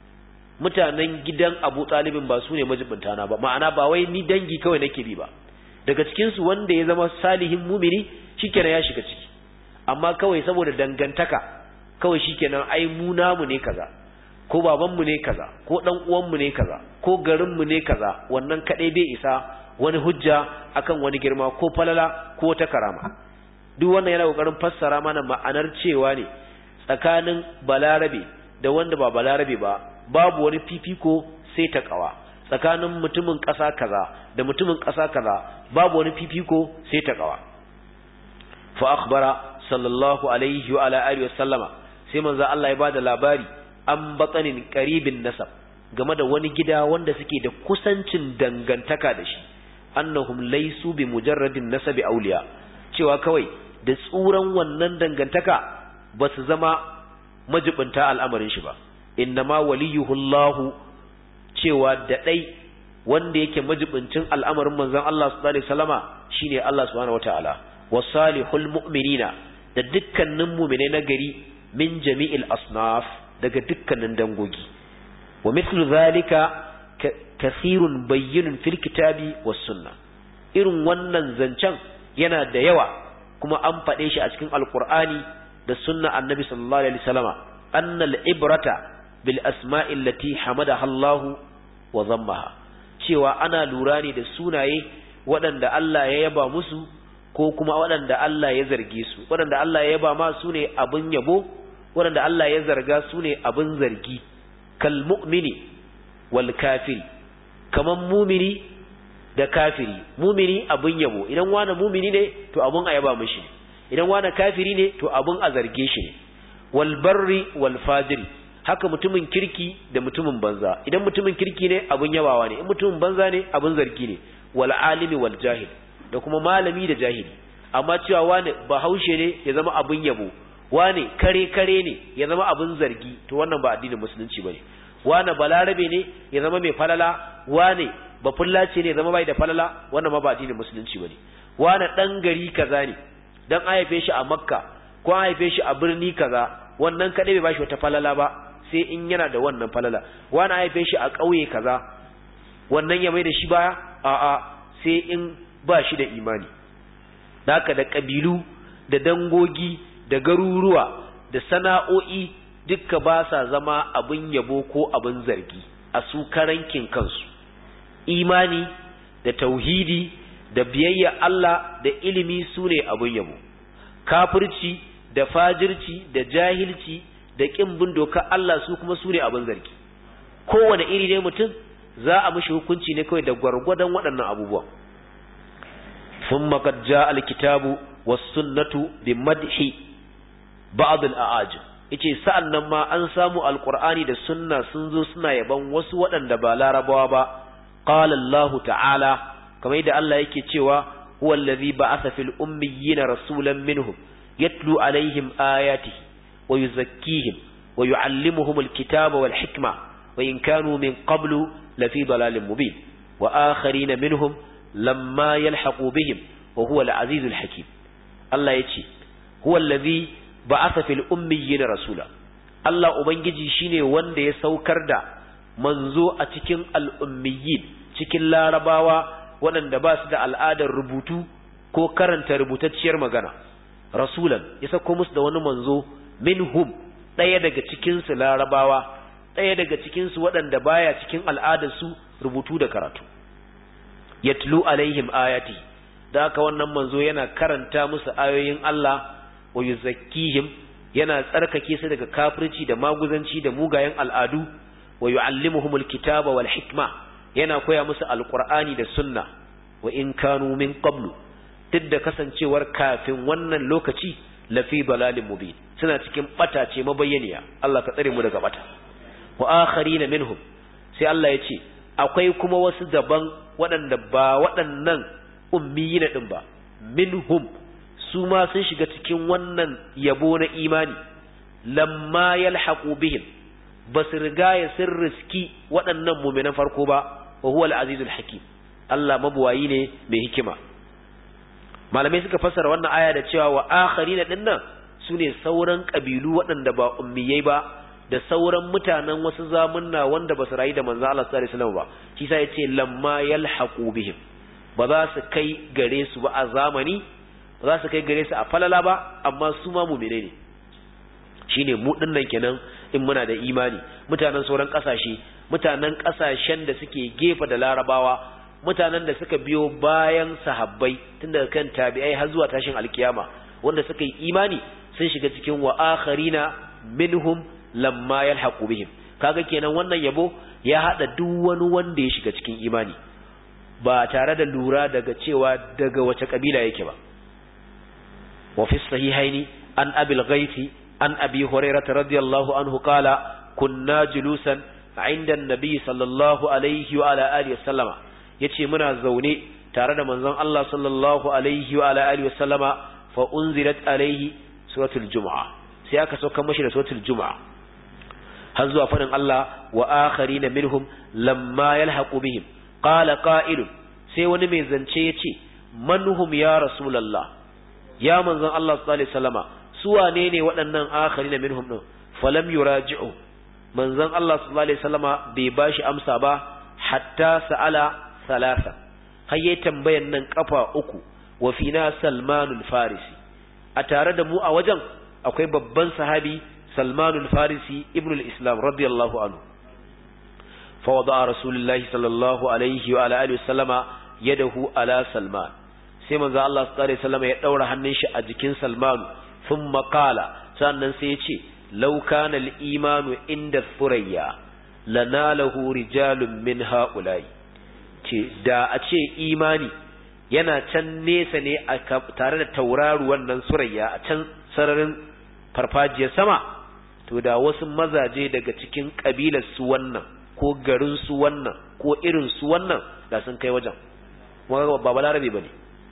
mutanen gidan Abu Talibin ba su ne majibinta na ba, ma'ana ba wai ni dangi kawai nake bi ba, daga cikin su wanda ya zama salihin mu'mini shikenan ya shiga ciki, amma kawai saboda dangantaka kawai shikenan ai mu namu ne kaza, ko babanmu ne kaza, ko dan uwanmu ne kaza, ko garinmu ne kaza, wannan kadai bai isa wani hujja akan wani girma ko falala ko ta karama. Duk wannan yana kokarin fassara mana ma'anar cewa ne tsakanin balarabe da wanda ba balarabe ba babu wani fifiko sai ta kawa, tsakanin mutumin ƙasa kaza da mutumin ƙasa kaza babu wani fifiko sai ta kawa. Fa akhbara sallallahu alaihi wa ala alihi wa sallama, sai manzo Allah ya bada labari an batsanin qaribin nasab, game da wani gida wanda suke da kusancin dangantaka da shi, annahum laysu bi mujarradin nasabi awliya, cewa kawai da tsuran wannan dangantaka ba su zama majibinta al'amarin shi ba, innama waliyuhu Allah, cewa da dai wanda yake majibincin al'amarin manzon Allah sallallahu alaihi wasallama shine Allah subhanahu wataala, wasalihul mu'minina, da dukkanin mu'mine na gari, min jami'il asnaf, daga dukkanin dangogi. Wa mithlu zalika kathirun bayyinun fil kitabi was sunna, irin wannan zancen yana da yawa kuma an faɗe shi a cikin alqur'ani da sunna annabi sallallahu alaihi wasallama, annal ibrata bil asma'i allati hamadaha Allah wa dhammaha, cewa ana lura ne da sunaye waɗanda Allah ya yaba musu ko kuma waɗanda Allah ya zarge su. Waɗanda Allah ya yaba ma su ne abin yabo, waɗanda Allah ya zarga su ne abin zargi. Kal mu'mini wal kafiri, kaman mumini da kafiri. Mumini abin yabo, idan wani mumini ne to abin a yaba mishi, idan wani kafiri ne to abin a zarge shi ne. Wal barri wal fajiri, haka mutumin kirki da mutumin banza, idan mutumin kirki ne abin yabawa ne, in mutumin banza ne abin zargi ne. Wal alimi wal jahil, da kuma malami da jahili. Amma cewa wani bahaushe ne ya zama abin yabo, wani kare ne ya zama abin zargi, to wannan ba addinin musulunci bane. Wani balarabe ne ya zama mai falala, wani bafullace ne ya zama bai da falala, wannan ma ba addinin musulunci bane. Wani dan gari kaza ne, dan an haife shi a Makka ko an haife shi a birni kaza, wannan kadai bai bashi wata falala ba, sai in yana da wannan falala. Wani haife shi a ƙauye kaza, wannan ya mai da shi baya, a'a, sai in ba shi da imani. Haka da kabilu da dangogi da garuruwa da sana'o'i dukka ba sa zama abin yabo ko abin zargi a su karankin kansu. Imani da tauhidi da biyayya Allah da ilimi su ne abin yabo. Kafirci da fajirci da jahilci da kin bin doka Allah su kuma su ne abin zargi kowane iri ne mutum za a mishi hukunci ne kawai da gwargwadon waɗannan abubuwan thumma qad jaa al-kitabu was-sunnatu bi madhi ba'd al-a'ajim yace sa'annan ma an samu alqur'ani da sunna sun zo suna yaban wasu waɗanda ba larabawa ba qala Allah ta'ala kamar yadda Allah yake cewa huwa allazi ba'atha fil ummiyina rasulan minhum yatlu alaihim ayatihi wa yuzakkihim wa yu'allimuhum alkitaba wal hikma wa in kanu min qablu lafi dalalin mubin wa akharina minhum lamma yalhaqu bihim wa huwa al-azizul hakim Allah yace huwa allazi ba'atha fil ummiyina rasula Allah ubangiji shine wanda ya saukar da manzo a cikin al-ummiyin cikin larabawa waɗanda ba su da al'adar rubutu ko karanta rubutacciyar magana rasulan ya sako musu da wani manzo minhum ɗaya daga cikin su larabawa ɗaya daga cikin su waɗanda baya cikin al'adar su rubutu da karatu yatlu alaihim ayati da haka wannan manzo yana karanta musu ayoyin Allah wa yuzakkihim yana tsarkake su daga kafirci da maguzanci da mugayen al'adu wa yu'allimuhumul kitaba wal hikma yana koya musu alqur'ani da sunna wa in kanu min qablu duk da kasancewar kafin wannan lokaci lafi dalalin mubin suna cikin bata ce mabayyaniya Allah ka tsare mu daga bata wa akharina minhum sai Allah ya ce akwai kuma wasu daban waɗanda ba waɗannan ummiyina din ba minhum su ma sun shiga cikin wannan yabo na imani lamma yalhaqu bihim basu riga ya sirriski waɗannan mu'minan farko ba wa huwa al-azizul hakim Allah mabuwayi ne mai hikima malamai suka fassara wannan aya da cewa wa akharina dinnan sune sauran kabilu waɗanda ba ummiyai ba da sauran mutanen wasu zamunna wanda basu rayu da manzo Allah sallallahu alaihi wasallam ba shi sai yace lamma yalhaqu bihim ba za su kai gare su ba a zamani ba za su kai gare su a falala ba amma su ma mu'mine ne shine mu dinnan kenan in muna da imani mutanen sauran kasashe mutanen kasashen da suke gefe da larabawa mutanen da suka biyo bayan sahabbai tun daga kan tabi'ai har zuwa tashin alkiyama wanda suka yi imani sun shiga cikin wa akharina minhum lamma yalhaqu bihim kaga kenan wannan yabo ya hada duk wani wanda ya shiga cikin imani ba tare da lura daga cewa daga wace kabila yake ba wa fi sahihaini an abil ghaithi an abi hurairah radiyallahu anhu qala kunna julusan inda an-nabi sallallahu alaihi wa ala alihi wasallama yace muna zaune tare da manzon Allah sallallahu alaihi wa ala alihi wasallama fa unzilat alaihi suratul jumu'ah sai aka sauka mashi da suratul jumu'ah har zuwa fadin Allah wa akharina minhum lamma yalhaqu bihim qala qa'ilun sai wani mai zance yace manhum ya rasulullah ya manzon Allah sallallahu alaihi wasallama su wane ne waɗannan akharina minhum din falam yuraji'u manzon Allah sallallahu alaihi wasallama bai bashi amsa ba hatta sa'ala salasa har yayi tambayan nan kafa uku wa fina salmanul farisi a tare da mu a wajen akwai babban sahabi salmanul farisi ibnu al-islam radiyallahu anhu fa wada rasulullahi sallallahu alaihi wa ala alihi wasallama yadahu ala salman sai manzo Allah sallallahu alaihi wasallama ya daura hannun shi a jikin salman thumma qala sannan sai ya ce law kana al-imanu inda thurayya lanalahu rijalun min haula'i ce da a ce imani yana can nesa ne tare da tauraruwan nan surayya a can sararin farfajiyar sama to da wasu mazaje daga cikin kabilar su wannan ko garin su wannan ko irin su wannan da sun kai wajen kuma ba balarabe bane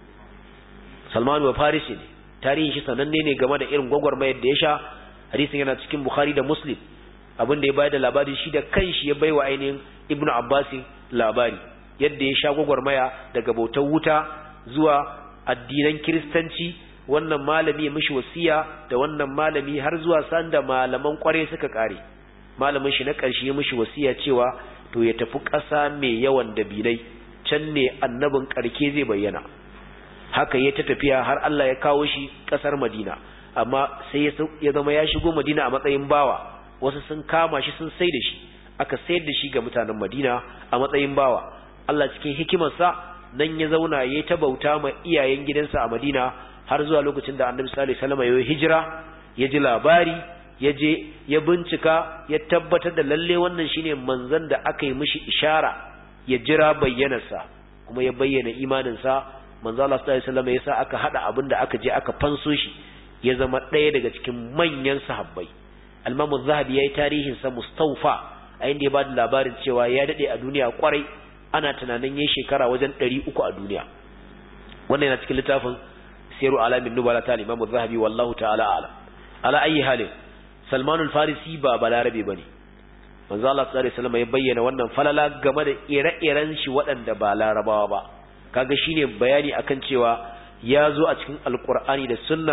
Salman wa Farisi ne tarihin shi sananne ne game da irin gwagwarmayar da ya sha hadisin yana cikin Bukhari da Muslim abin da ya bayar da labari shi da kanshi ya baiwa ainihin Ibn Abbas labari yadda ya sha gwagwarmaya daga bautar wuta zuwa addinan kiristanci wannan malami ya mishi wasiya da wannan malami har zuwa sanda malaman kware suka kare malamin shi na ƙarshe ya mishi wasiya cewa to ya tafi ƙasa mai yawan dabinai can ne annabin ƙarke zai bayyana haka ya ta tafiya har Allah ya kawo shi ƙasar Madina amma sai ya zama ya shigo Madina a matsayin bawa wasu sun kama shi sun sai da shi aka sayar da shi ga mutanen Madina a matsayin bawa Allah cikin hikimarsa nan ya zauna yayi ta bauta ma iyayen gidansa a Madina har zuwa lokacin da Annabi sallallahu alaihi wasallam ya yi hijira ya ji labari ya je ya bincika ya tabbatar da lalle wannan shine manzon da aka yi mishi ishara ya jira bayyanarsa kuma ya bayyana imaninsa. manzo Allah sallallahu alaihi wasallam yasa aka hada abin da aka je aka fanso shi ya zama ɗaya daga cikin manyan sahabbai. Al-Imam Az-Zahabi yayi tarihin sa Mustawfa a inda ya bada labarin cewa ya dade a duniya kwarai, ana tunanin yayin shekara wajen 300 a duniya. wannan yana cikin littafin Siru Alamin Nubala ta Imam Az-Zahabi wallahu ta'ala a'lam. Ala ayi halin Salman al-Farisi ba balarabe bane. Manzo Allah sallallahu alaihi wasallam ya bayyana wannan falala game da ire-iren shi waɗanda ba larabawa ba. Kaga shine bayani akan cewa ya zo a cikin Alƙur'ani da Sunna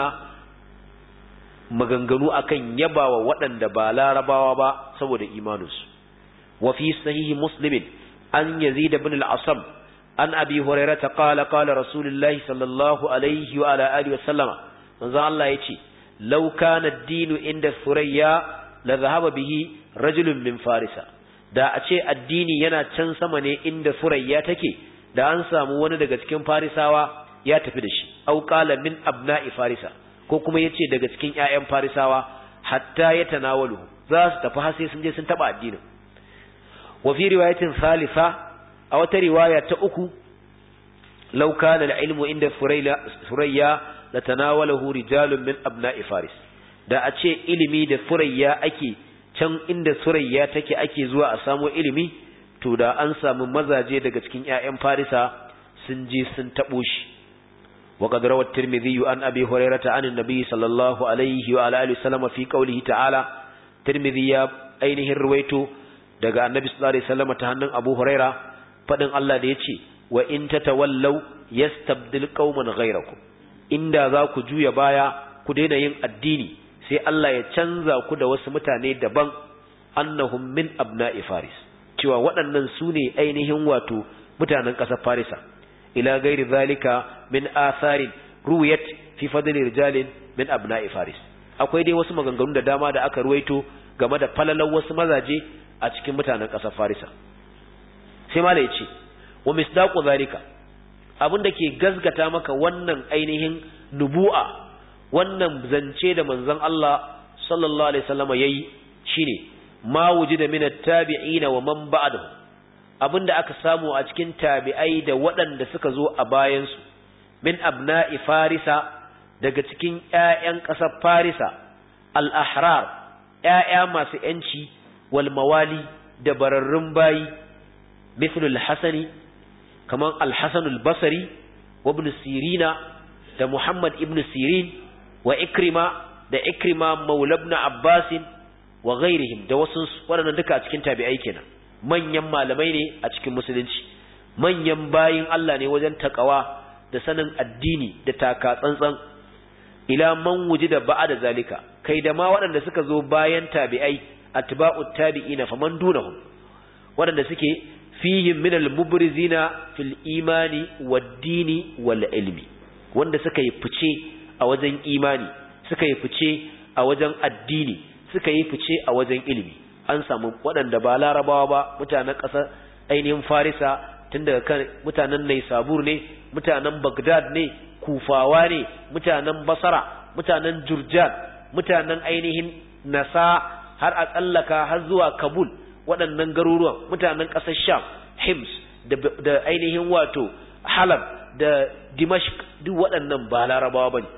maganganu akan yabawa waɗanda ba larabawa ba saboda imaninsu. Wa fi sahihi Muslim an Yazid ibn al-Asam an Abi Hurairah qala qala Rasulullahi sallallahu alaihi wa ala alihi wa sallama. Manzo Allah yace law kana ad-dinu inda Thurayya la dhahaba bihi rajulun min Farisa. Da a ce addini yana can sama ne inda Thurayya take, da an samu wani daga cikin Farisawa ya tafi da shi. Au qala min abna'i Farisa, ko kuma yace daga cikin ƴaƴan Farisawa, hatta yatanawalu, za su tafi har sai sun je sun taba addinin. Wa fi riwayatin thalitha, a wata riwaya ta uku, law kana al-ilmu inda Thurayya latanawalahu rijalun min abna'i Faris. Da a ce ilimi da Thurayya ake can inda Thurayya take ake zuwa a samu ilimi, to da an samu mazaje daga cikin ƴaƴan Farisa sun je sun tabo shi. وقد روى الترمذي عن أبي هريرة عن النبي صلى الله عليه وعلى آله وسلم في قوله تعالى. ترمذي أينه الرويت دقى النبي صلى الله عليه وسلم تهنن أبو هريرة فدن الله ديتي وإن تتولوا يستبدل قوما غيركم. إن ذاك جوية بايا كدين ين الديني سي الله يتنزى كد وسمتاني دبان أنهم من أبناء فارس. cewa waɗannan su ne ainihin wato mutanen ƙasar Farisa. ila gairi zalika min atharin ruwayat fi fadli rijalin min abna'i Faris. Akwai dai wasu maganganu da dama da aka ruwaito game da falalan wasu mazaje a cikin mutanen ƙasar Farisa. Sai mala yace wa misdaqu zalika, abinda ke gazgata maka wannan ainihin nubu'a, wannan zance da manzon Allah sallallahu alaihi wasallam yayi shine ma wujida min at-tabi'ina wa man ba'dahu, abinda aka samu a cikin tabi'ai da waɗanda suka zo a bayansu, min abna'i Farisa, daga cikin ƴaƴan ƙasar Farisa, al-ahrar, ƴaƴa masu ƴanci, wal mawali, da bararrun bayi, mithlul hasani, kaman al-Hasan al-Basri, wa ibn Sirina, da Muhammad ibn Sirin, wa Ikrima, da Ikrima maula ibn Abbas, wa ghairihim, da wasu waɗannan duka a cikin tabi'ai kenan. Manyan malamai ne a cikin musulunci, manyan bayin Allah ne wajen takawa da sanin addini da taka tsantsan. Ila man wujida ba'da zalika, kai da ma waɗanda suka zo bayan tabi'ai, atba'ut tabi'ina faman dunahum, waɗanda suke fihim min al-mubrizina fil imani wad-dini wal ilmi, wanda suka yi fice a wajen imani, suka yi fice a wajen addini, suka yi fice a wajen ilimi. An samu waɗanda ba larabawa ba, mutanen ƙasar ainihin Farisa, tun daga kan mutanen Naisabur ne, mutanen Baghdad ne, Kufawa ne, mutanen Basra, mutanen Jurjan, mutanen ainihin Nasa, har a tsallaka har zuwa Kabul, waɗannan garuruwan, mutanen ƙasar Sham, Hims, da ainihin wato Halab, da Dimashq, duk waɗannan ba larabawa ba ne.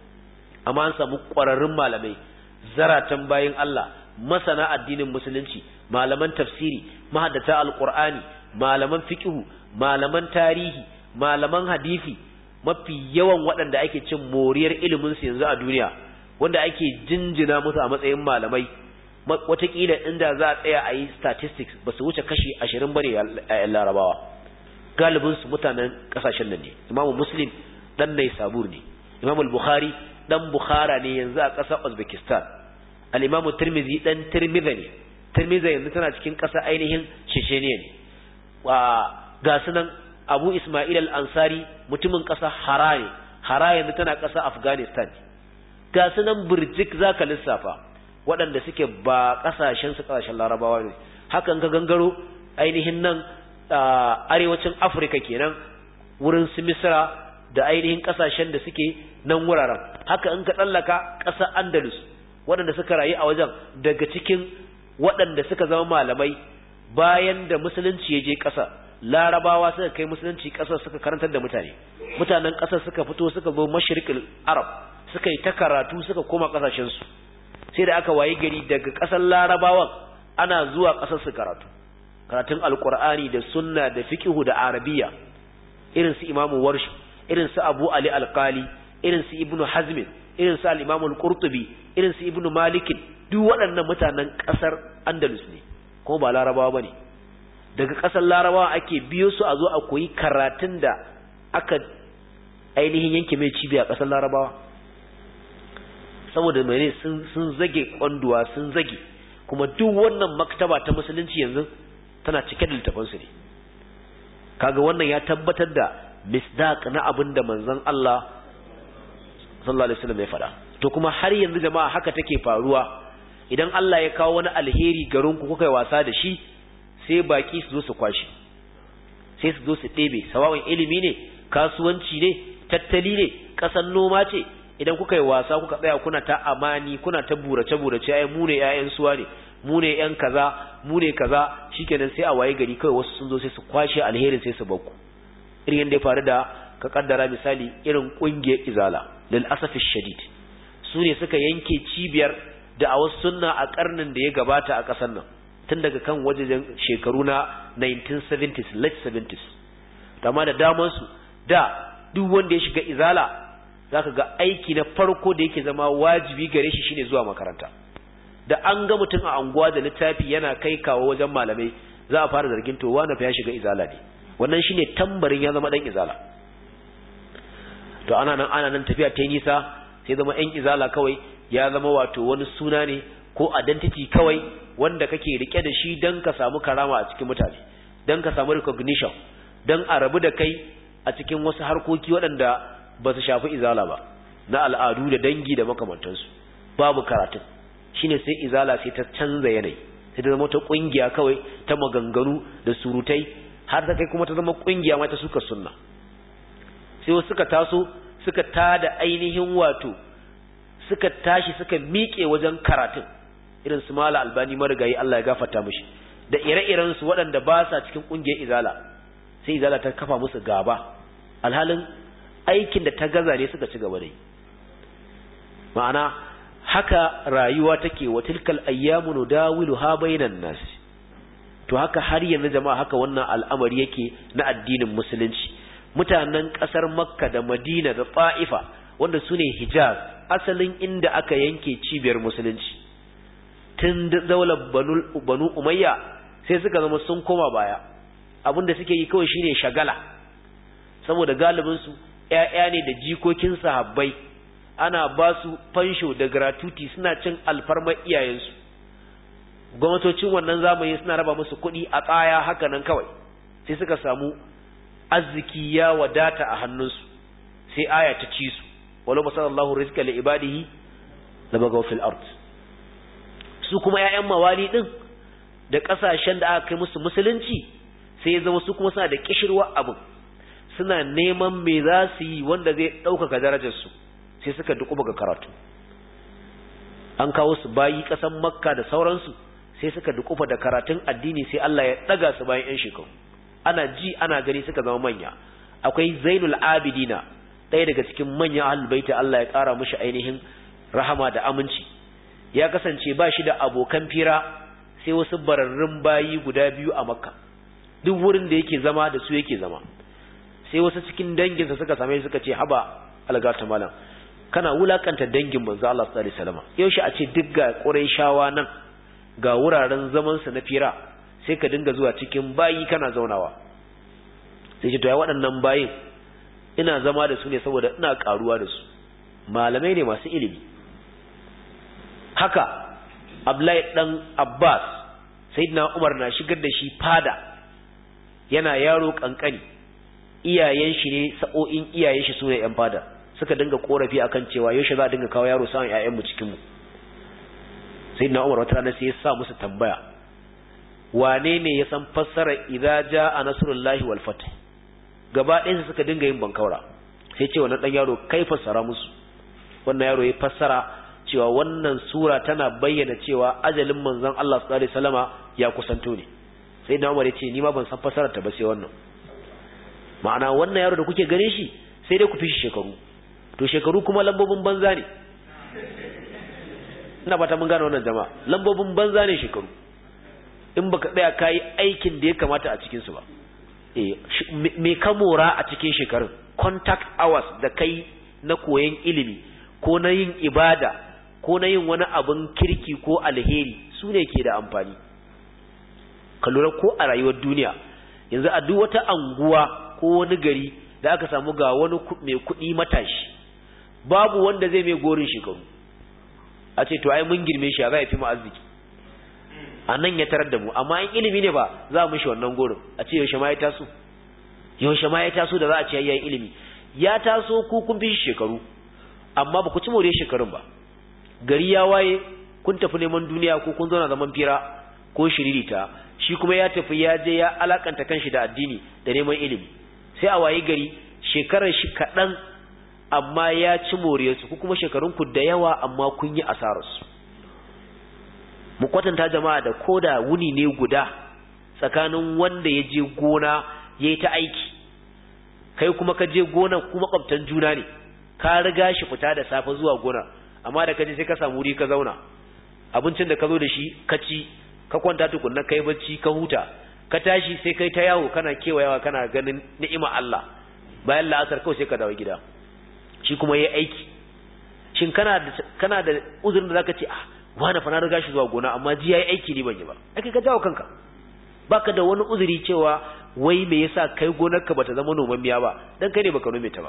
Amma an samu ƙwararrun malamai, zaratan bayin Allah, masana addinin musulunci, malaman tafsiri, mahaddata alqur'ani, malaman fiqh, malaman tarihi, malaman hadisi, mafi yawan waɗanda ake cin moriyar ilimin su yanzu a duniya, wanda ake jinjina musu a matsayin malamai. Wataƙila inda za a tsaya a yi statistics ba su wuce kashi 20 bane a larabawa. Galibin su mutanen ƙasashen nan ne. Imam Muslim dan Naisabur ne, Imam Bukhari dan Bukhara ne yanzu a ƙasar Uzbekistan. Al-Imam Tirmidhi dan Tirmidhi ne. Tirmidhi yanzu tana cikin ƙasa ainihin Chechnya ne. Ga sunan Abu Ismail al-Ansari mutumin ƙasa Hara ne. Hara yanzu tana ƙasa Afghanistan. Ga sunan burjik zaka lissafa waɗanda suke ba ƙasashen Larabawa ne. Hakan ka gangaro ainihin nan arewacin Afirka kenan, wurin su Misra da ainihin ƙasashen da suke nan wuraren. Haka in ka tsallaka ƙasar Andalus, waɗanda suka rayu a wajen daga cikin waɗanda suka zama malamai bayan da musulunci ya je ƙasa larabawa suka kai musulunci ƙasar suka karantar da mutanen ƙasar suka fito suka zo mashriqil arab suka yi ta karatu suka koma ƙasashensu sai da aka wayi gari daga ƙasar larabawan ana zuwa ƙasar su karatun alqur'ani da sunna da fiqhu da arabiya irin su imamu warsh irin su abu ali alqali irin su ibnu hazm irin su al-imamu al-qurtubi irin su ibnu malik duk waɗannan mutanen ƙasar andalus ne kuma ba larabawa bane daga ƙasar larabawa ake biyo su a zo a koyi karatun da aka ainihin yanke mai cibiya a ƙasar larabawa saboda mene sun zage kwanduwa sun zage kuma duk wannan maktaba ta musulunci yanzu tana cike da littafansu ne kaga wannan ya tabbatar da misdaq na abin da manzon Allah sallallahu alaihi wasallam ya faɗa to kuma har yanzu jama'a haka take faruwa idan Allah ya kawo wani alheri garin ku kuka yi wasa da shi sai baki su zo su kwashi sai su zo su ɗebe sawawan ilimi ne kasuwanci ne tattali ne ƙasan noma ce idan kuka yi wasa kuka tsaya kuna ta amani kuna ta burace ai mu ne ƴaƴan suwa ne mu ne ƴan kaza mu ne kaza shikenan sai a waye gari kai wasu sun zo sai su kwashe alherin sai su bakku irin yanda ya faru da ka kaddara misali irin kungiyar izala lil asafi shadid su ne suka yanke cibiyar da a wasu sunna a karnin da ya gabata a kasar nan tun daga kan wajejen shekaru na 1970s late 70s amma da daman su da duk wanda ya shiga izala zaka ga aiki na farko da yake zama wajibi gare shi shine zuwa makaranta da an ga mutum a anguwa da littafi yana kai kawo wajen malamai za a fara zargin to wani fa ya shiga izala ne wannan shine tambarin ya zama dan izala to ana nan tafiya ta nisa sai zama ɗan izala kawai ya zama wato wani suna ne ko identity kawai wanda kake rike da shi dan ka samu karama a cikin mutane dan ka samu recognition dan a rabu da kai a cikin wasu harkoki waɗanda ba su shafi izala ba na al'adu da dangi da makamantansu babu karatun shine sai izala sai ta canza yanayi sai ta zama ta kungiya kawai ta maganganu da surutai har ta kai kuma ta zama kungiya ma ta suka sunna sai wasu suka taso suka tada ainihin wato suka tashi suka miƙe wajen karatun irin su mala albani marigayi Allah ya gafarta mishi da ire-iren su waɗanda ba sa cikin kungiyar izala sai izala ta kafa musu gaba alhalin aikin da ta gaza ne suka ci gaba da yi ma'ana haka rayuwa take wa tilkal ayyamu nudawiluha bainan nas to haka har yanzu jama'a haka wannan al'amari yake na addinin musulunci mutanen kasar makka da madina da ta'ifa wanda sune hijaz asalin inda aka yanke cibiyar musulunci tun da daular banu umayya sai suka zama sun koma baya abinda suke yi kawai shine shagala saboda galibin su ƴaƴa ne da jikokin sahabbai ana ba su fansho da gratuity suna cin alfarmar iyayensu gwamnatocin wannan zamani suna raba musu kuɗi a tsaya haka nan kawai sai suka samu arziki ya wadata a hannunsu sai aya ta ci su walau basallallahu rizqa li ibadihi labagaw fil ard su kuma ƴaƴan mawali din da kasashen da aka kai musu musulunci sai ya zama su kuma suna da kishirwa abin suna neman me za su yi wanda zai ɗaukaka darajarsu sai suka dukuba ga karatu an kawo su bayi ƙasan makka da sauransu sai suka dukufa da karatun addini sai Allah ya ɗaga su bayan 'yan shekaru ana ji ana gani suka zama manya akwai zainul abidina ɗaya daga cikin manyan ahlul baiti Allah ya ƙara mishi ainihin rahama da aminci ya kasance ba shi da abokan fira sai wasu bararrun bayi guda biyu a makka duk wurin da yake zama da su yake zama sai wasu cikin danginsa suka same suka ce haba algata malam kana wulakanta dangin manzo Allah sallallahu alaihi wasallam yaushe a ce duk ga Qurayshawa nan ga wuraren zaman sa na fira sai ka dinga zuwa cikin bayi kana zaunawa sai ce to ya waɗannan bayin ina zama da su ne saboda ina karuwa da su malamai ne masu ilimi haka Abdullahi dan Abbas sayyidina Umar na shigar da shi fada yana yaro kankani iyayen shi ne sa'o'in iyayen shi sune yan fada suka dinga korafi akan cewa yaushe za a dinga kawo yaro sa'an ƴaƴan mu cikin mu sayyidina Umar wata rana sai ya sa musu tambaya wane ne ya san fassara idza jaa nasrullahi wal fath gaba ɗayan suka dinga yin bankaura sai ce wannan dan yaro kai fassara musu wannan yaro ya fassara cewa wannan sura tana bayyana cewa ajalin manzon Allah sallallahu alaihi wasallama ya kusanto ne. Sai da Umar ya ce ni ma ban san fasarar ta ba sai wannan. Ma'ana wannan yaro da kuke gane shi sai dai ku fi shi shekaru. To shekaru kuma lambobin banza ne. Ina fata mun gane wannan jama'a. Lambobin banza ne shekaru. In baka tsaya kai aikin da ya kamata a cikin su ba. Me ka mora a cikin shekarun? Contact hours da kai na koyon ilimi ko na yin ibada ko na yin wani abin kirki ko alheri su ne ke da amfani. Ka lura ko a rayuwar duniya yanzu a duk wata anguwa ko wani gari da aka samu ga wani mai kuɗi matashi babu wanda zai mai gorin shekaru a ce to ai mun girme shi za ya fi mu arziki a nan ya tarar da mu amma in ilimi ne ba za mu shi wannan gorin a ce yaushe ma ya taso da za a ce yayin ilimi ya taso ku kun fi shekaru amma ba ku ci more shekarun ba gari ya waye kun tafi neman duniya ko kun zauna zaman fira ko shiririta shi kuma ya tafi ya je ya alakanta kanshi da addini da neman ilimi sai a waye gari shekarar shi kaɗan amma ya ci more su ku kuma shekarunku da yawa amma kun yi asararsu. Mu kwatanta jama'a da koda wuni ne guda tsakanin wanda ya je gona ya yi ta aiki kai kuma ka je gona kuma kwabtan juna ne ka riga shi fita da safe zuwa gona amma da ka je sai ka samu wuri ka zauna abincin da ka zo da shi ka ci ka kwanta tukunna kai bacci ka huta ka tashi sai kai ta yawo kana kewayawa kana ganin ni'ima Allah bayan la'asar kawai sai ka dawo gida shi kuma yayi aiki shin kana da uzurin da zaka ce wani fa na riga shi zuwa gona amma ji yayi aiki ne ban yi ba kai ka jawo kanka baka da wani uzuri cewa wai me yasa kai gonarka bata zama nomammiya ba dan kai ne baka nome ta ba.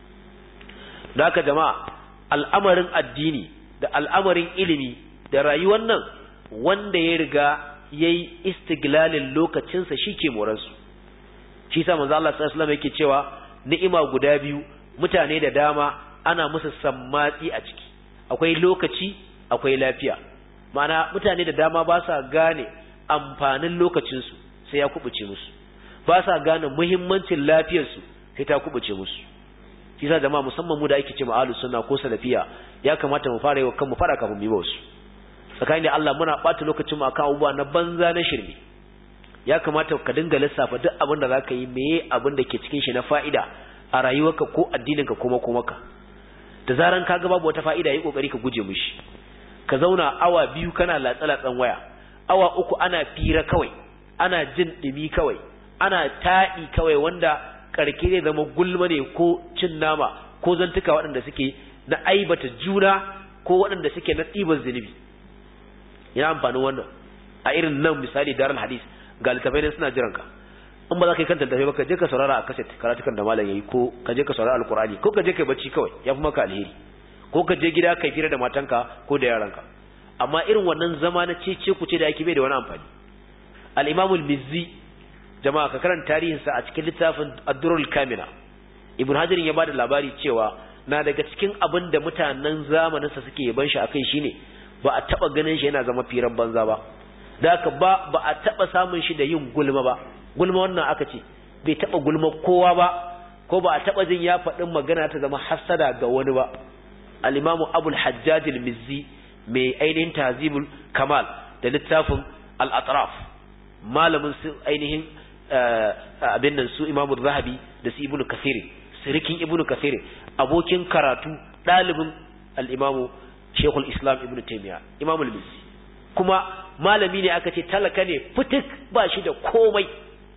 Da haka jama'a al'amarin addini da al'amarin ilimi da rayuwar nan wanda ya riga yayi istiglalin lokacinsa shike moransu. Shi sa manzo Allah sallallahu alaihi wasallam yake cewa ni'ima guda biyu mutane da dama ana musu sammatsi a ciki akwai lokaci akwai lafiya. Ma'ana mutane da dama ba sa gane amfanin lokacinsu sai ya kubuce musu ba sa gane muhimmancin lafiyarsu sai ta kubuce musu. Shi sa jama'a musamman mu da ake cewa ahlus sunna ko salafiya ya kamata mu fara yi wa kanmu fara kafin mu yi wasu tsakanin da Allah muna bata lokacin mu akan abubuwa na banza na shirme. Ya kamata ka dinga lissafa duk abin da zaka yi meye abin da ke cikin shi na fa'ida a rayuwarka ko addininka ko makomaka. Da zaran ka ga babu wata fa'ida yi kokari ka guje mishi. Ka zauna awa 2 kana latsa-latsan waya awa 3 ana fira kawai ana jin dumi kawai ana taɗi kawai wanda karke zai zama gulma ne ko cin nama ko zantuka waɗanda suke na aibata juna ko waɗanda suke na ɗiban zunubi. Ina amfanin wannan a irin nan misali darul hadis ga littafai ne suna jiranka in ba za ka yi kan tattafai ba ka je ka saurara a kaset karatukan da malam yayi ko ka je ka saurara alqur'ani ko ka je kai bacci kawai yafi maka alheri ko ka je gida kai fira da matanka ko da yaranka. Amma irin wannan zama na cece ku ce da yake bai da wani amfani. Al-Imam al-Mizzi jama'a ka karanta tarihin sa a cikin littafin Ad-Durrul Kamila. Ibn Hajar ya bada labari cewa na daga cikin abin da mutanen zamanin sa suke yaban shi akai shine ba a taba ganin shi yana zama firan banza ba. Da haka ba a taba samun shi da yin gulma ba. Gulma wannan aka ce bai taba gulma kowa ba ko ba a taba jin ya faɗin magana ta zama hasada ga wani ba. Al-Imam Abul Hajjaj al-Mizzi mai ainihin Tahzibul Kamal da littafin Al-Atraf malamin su ainihin abin nan su Imam Zahabi da su Ibn Kathir sirikin Ibn Kathir abokin karatu dalibin al-Imam Sheikhul Islam Ibn Taymiyyah Imam al-Mizzi kuma malami ne aka ce talaka ne fitik ba shi da komai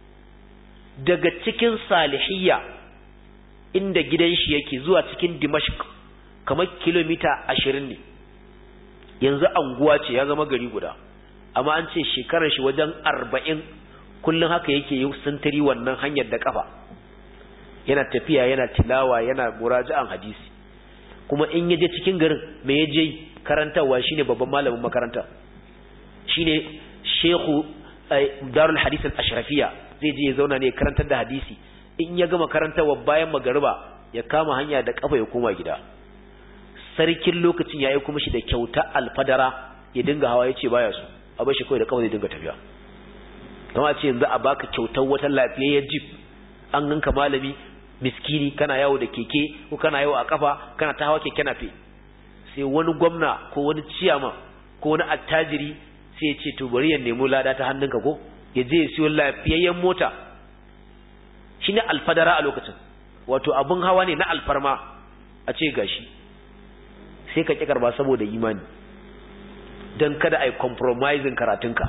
daga cikin salihiyya inda gidan shi yake zuwa cikin Dimashq kamar kilomita 20 ne yanzu anguwa ce ya zama gari guda amma an ce shekarar shi wajen 40 kullun haka yake yi sintiri wannan hanyar da kafa yana tafiya yana tilawa yana muraji'an hadisi kuma in yaje cikin garin me yaje karantawa shine babban malamin makaranta shine Sheikhu Darul Hadith al-Ashrafiyya zai je ya zauna ne karantar da hadisi in ya gama karantawa bayan magariba ya kama hanya da kafa ya koma gida. Sarkin lokacin ya yi kuma shi da kyauta alfadara ya dinga hawa ya ce baya su a bar shi kawai da kawai zai dinga tafiya. Kama ce yanzu a baka kyautar wata lafiyayyar jeep an ganka malami miskini kana yawo da keke ko kana yawo a kafa kana ta hawa keke nafe sai wani gwamna ko wani ciyama ko wani attajiri sai ya ce to bari ya nemo lada ta hannunka ko ya je ya siyo lafiyayyen mota shine alfadara a lokacin wato abun hawa ne na alfarma a ce gashi sai ka ki karba saboda imani dan kada ai compromising karatunka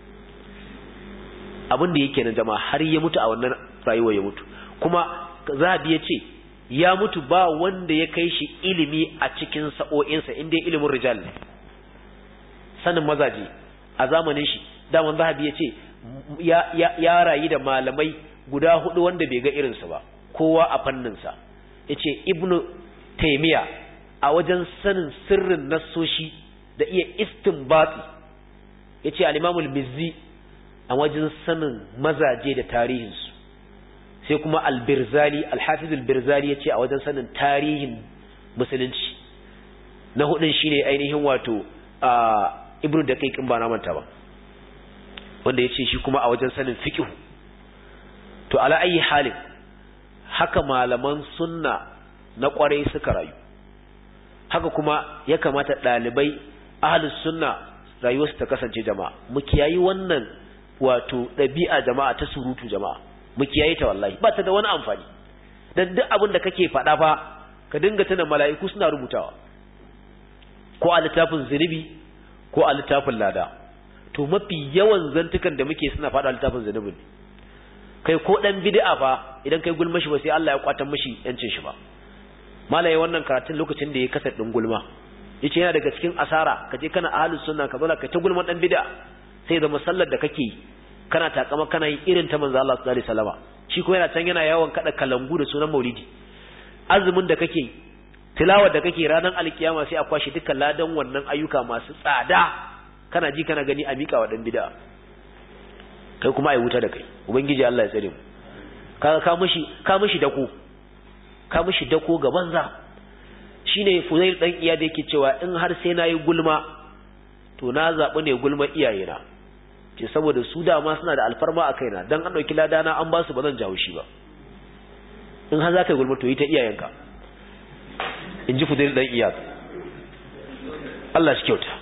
abin da yake nan jama'a har ya mutu a wannan rayuwa ya mutu kuma Zahabi ya ce ya mutu ba wanda ya kai shi ilimi a cikin sa'o'insa inda ilimin rijal ne sanin mazaje a zamanin shi daman Zahabi ya ce ya rayu da malamai guda 4 wanda bai ga irinsu ba kowa a fanninsa ya ce Ibn Taymiya a wajen sanin sirrin nassoshi da iya istinbati ya ce al-Imam al-Mizzi a wajen sanin mazaje da tarihinsu sai kuma al-Birzali al-Hafiz al-Birzali ya ce a wajen sanin tarihin musulunci na hudun shine ainihin wato Ibn Daqiq in ba na manta ba wanda ya ce shi kuma a wajen sanin fiqh to ala ayi halin haka malaman sunna na kwarai suka rayu haka kuma ya kamata dalibai ahlus sunna rayuwarsu ta kasance jama'a mu kiyayi wannan wato dabi'a jama'a ta surutu jama'a mu kiyaye ta wallahi ba ta da wani amfani dan duk abin da kake faɗa fa ka dinga tuna mala'iku suna rubutawa ko a littafin zunubi ko a littafin lada to mafi yawan zantukan da muke suna faɗa a littafin zunubi ne kai ko dan bid'a fa idan kai gulma shi ba sai Allah ya kwatan mishi yancin shi ba malaye wannan karatun lokacin da ya kasa din gulma yace yana daga cikin asara kaje kana ahlus sunna ka zauna kai ta gulman dan bid'a sai da musallar da kake kana takama kana yin irin ta manzo Allah sallallahu alaihi wasallama shi ko yana can yana yawan kada kalangu da sunan maulidi azumin da kake tilawar da kake ranar alkiyama sai a kwashi dukkan ladan wannan ayyuka masu tsada kana ji kana gani a mika wa dan bid'a kai kuma ai wuta da kai ubangiji Allah ya tsare mu ka mishi dako ga banza shine Fuzail dan iya da yake cewa in har sai nayi gulma to na zabi ne gulma iyayena ce saboda su dama suna da alfarma a kaina dan an dauki ladana an ba su bazan jawo shi ba in har zaka gulma to yi ta iyayenka inji Fuzail dan iya Allah shi kyauta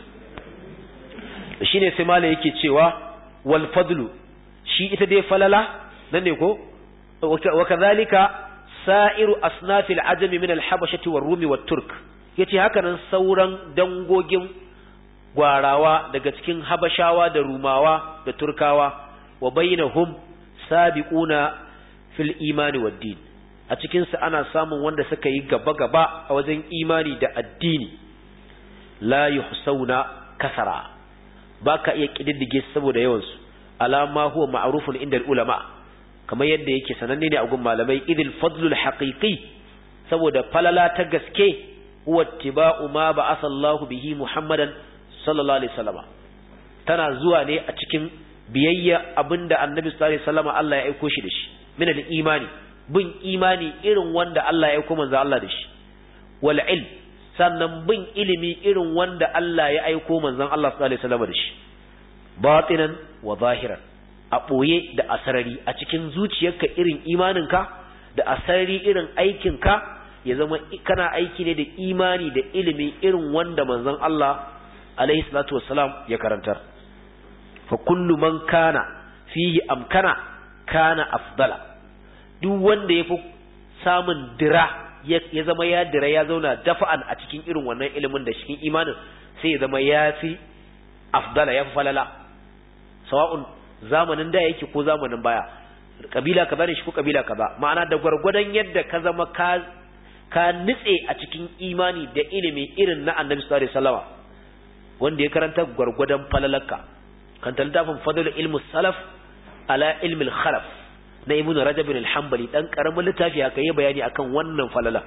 shine sai malai yake cewa wal fadlu shi ita dai falala nan ne ko wa kadhalika sa'iru asnafil ajami min al-habashati war-rumi wat-turk yace haka nan sauran dangogin gwarawa daga cikin habashawa da rumawa da turkawa wa bainahum sabiquna fil imani wad-din a cikin su ana samun wanda suka yi gaba a wajen imani da addini la yuhsauna kasara baka iya kididdige saboda yawan su alama huwa ma'rufun inda ulama kamar yadda yake sananne ne a gun malamai idil fadlul haqiqi saboda falala ta gaske huwa ittiba'u ma ba'atha Allahu bihi Muhammadan sallallahu alaihi wasallam tana zuwa ne a cikin biyayya abinda Annabi sallallahu alaihi wasallam Allah ya aika shi da shi min al-imani bin imani irin wanda Allah ya aika manzo Allah da shi wal ilm sannan bin ilimi irin wanda Allah ya aika manzon Allah sallallahu alaihi wasallam da shi batinan wa zahiran a ɓoye da asarari a cikin zuciyarka irin imaninka da asarari irin aikinka ya zama kana aiki ne da imani da ilimi irin wanda manzon Allah alaihi salatu wassalam ya karantar fa kullu man kana fihi amkana kana afdala duk wanda yafi samun dira ya zama ya dira ya zauna dafa'an a cikin irin wannan ilimin da cikin imanin sai ya zama yafi afdala yafi falala sawa'un zamanin da yake ko zamanin baya kabila kaza ne shi ko kabila kaza ma'ana da gwargwadon yadda ka zama ka nitse a cikin imani da ilimi irin na Annabi sallallahu alaihi wasallam wanda ya karanta gwargwadon falalarka kan littafin fadl ilmu salaf ala ilmi al-khalaf na ibn rajab al-hanbali dan karamin littafi haka yayi bayani akan wannan falala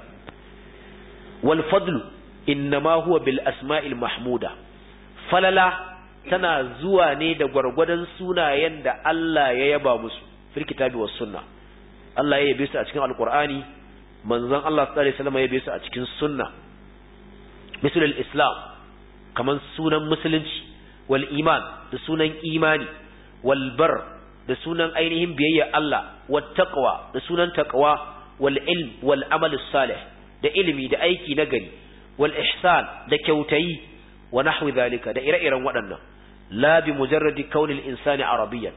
wal fadlu inma huwa bil asma'il mahmuda falala tana zuwa ne da gwargwadon sunayen da Allah ya yaba musu fil kitabi was sunna Allah ya yabe su a cikin alqur'ani manzon Allah sallallahu alaihi wasallam ya yabe su a cikin sunna misal al-islam kaman sunan musulunci wal iman da sunan imani wal bar da sunan ainihin biyayya Allah wat taqwa da sunan taqwa wal ilm wal amal salih da ilimi da aiki nagari wal ihsan da kyautayi wa nahwi zalika da ire-iren waɗannan la bi mujarradi kaunil insani arabiyyan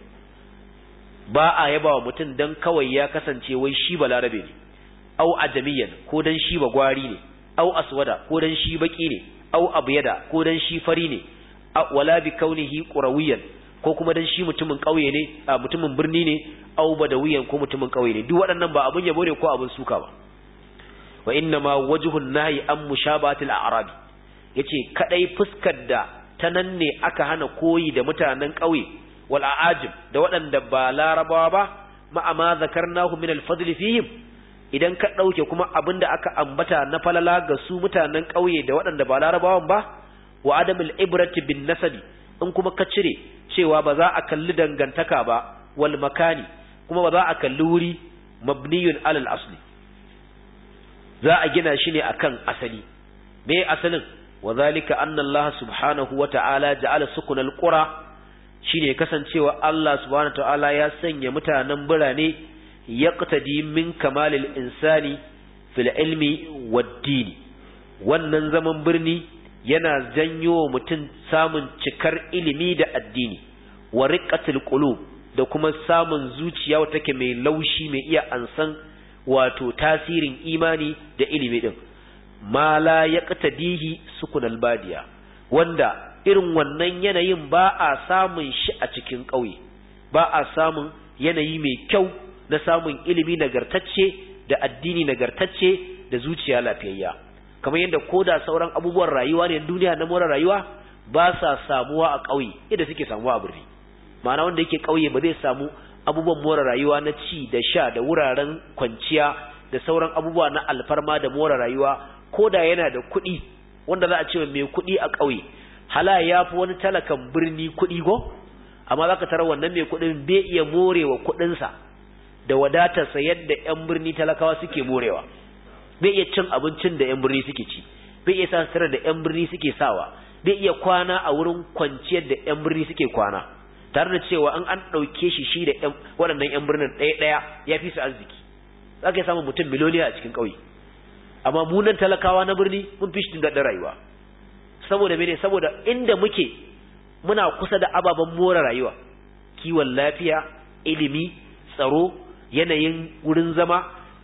ba a yaba wa mutum dan kawai ya kasance wai shi balarabe ne au ajamiyan ko dan shi bagwari ne au aswada ko dan shi baki ne au abyada ko dan shi fari ne wala bi kaunihi qurawiyan ko kuma dan shi mutumin kauye ne mutumin birni ne au badawiyan ko mutumin kauye ne duk waɗannan ba abun yabo ne ko abun suka ba wa inna ma wajhun nahyi an mushabatil a'rabi yace kadai fuskar da ta nan ne aka hana koyi da mutanen kauye wal a'ajib da waɗanda ba larabawa ba ma ma zakarnahu min al fadl fihim idan ka dauke kuma abinda aka ambata na falala ga su mutanen kauye da waɗanda ba larabawan ba wa adamul ibrati bin nasabi in kuma ka cire cewa ba za a kalli dangantaka ba wal makani kuma ba za a kalli wuri mabniyun alal asli za a gina shi ne akan asali me asalin wa zalika anna Allah subhanahu wa ta'ala ja'ala sukunal qura shine kasancewa Allah subhanahu wa ta'ala ya sanya mutanen birane yaqtadi min kamalil insani fil ilmi wad din wannan zaman birni yana janyo mutum samun cikar ilimi da addini wa riqatul qulub da kuma samun zuciya wata take mai laushi mai iya ansan wato tasirin imani da ilimi din ma la yaqtadihi sukunal badiya wanda irin wannan yanayin ba a samun shi a cikin ƙauye ba a samun yanayi mai kyau na samun ilimi nagartacce da addini nagartacce da zuciya lafiyayya kamar yadda koda sauran abubuwan rayuwa ne duniya na more rayuwa ba sa samuwa a ƙauye yadda suke samuwa a birni ma'ana wanda yake ƙauye ba zai samu abubuwan more rayuwa na ci da sha da wuraren kwanciya da sauran abubuwa na alfarma da more rayuwa koda yana da kuɗi wanda za a ce mai kuɗi a ƙauye hala ya fi wani talakan birni kuɗi go amma za ka tara wannan mai kuɗin bai iya morewa kuɗinsa da wadatarsa yadda 'yan birni talakawa suke morewa bai iya cin abincin da 'yan birni suke ci bai iya sa sutura da 'yan birni suke sawa bai iya kwana a wurin kwanciyar da 'yan birni suke kwana tare da cewa an ɗauke shi da waɗannan 'yan birnin ɗaya ya fi su arziki za ka yi samun mutum miliyoniya a cikin ƙauye amma munan talakawa na birni mun fi shi jin daɗin rayuwa saboda mene saboda inda muke muna kusa da ababen more rayuwa kiwon lafiya ilimi tsaro yanayin wurin zama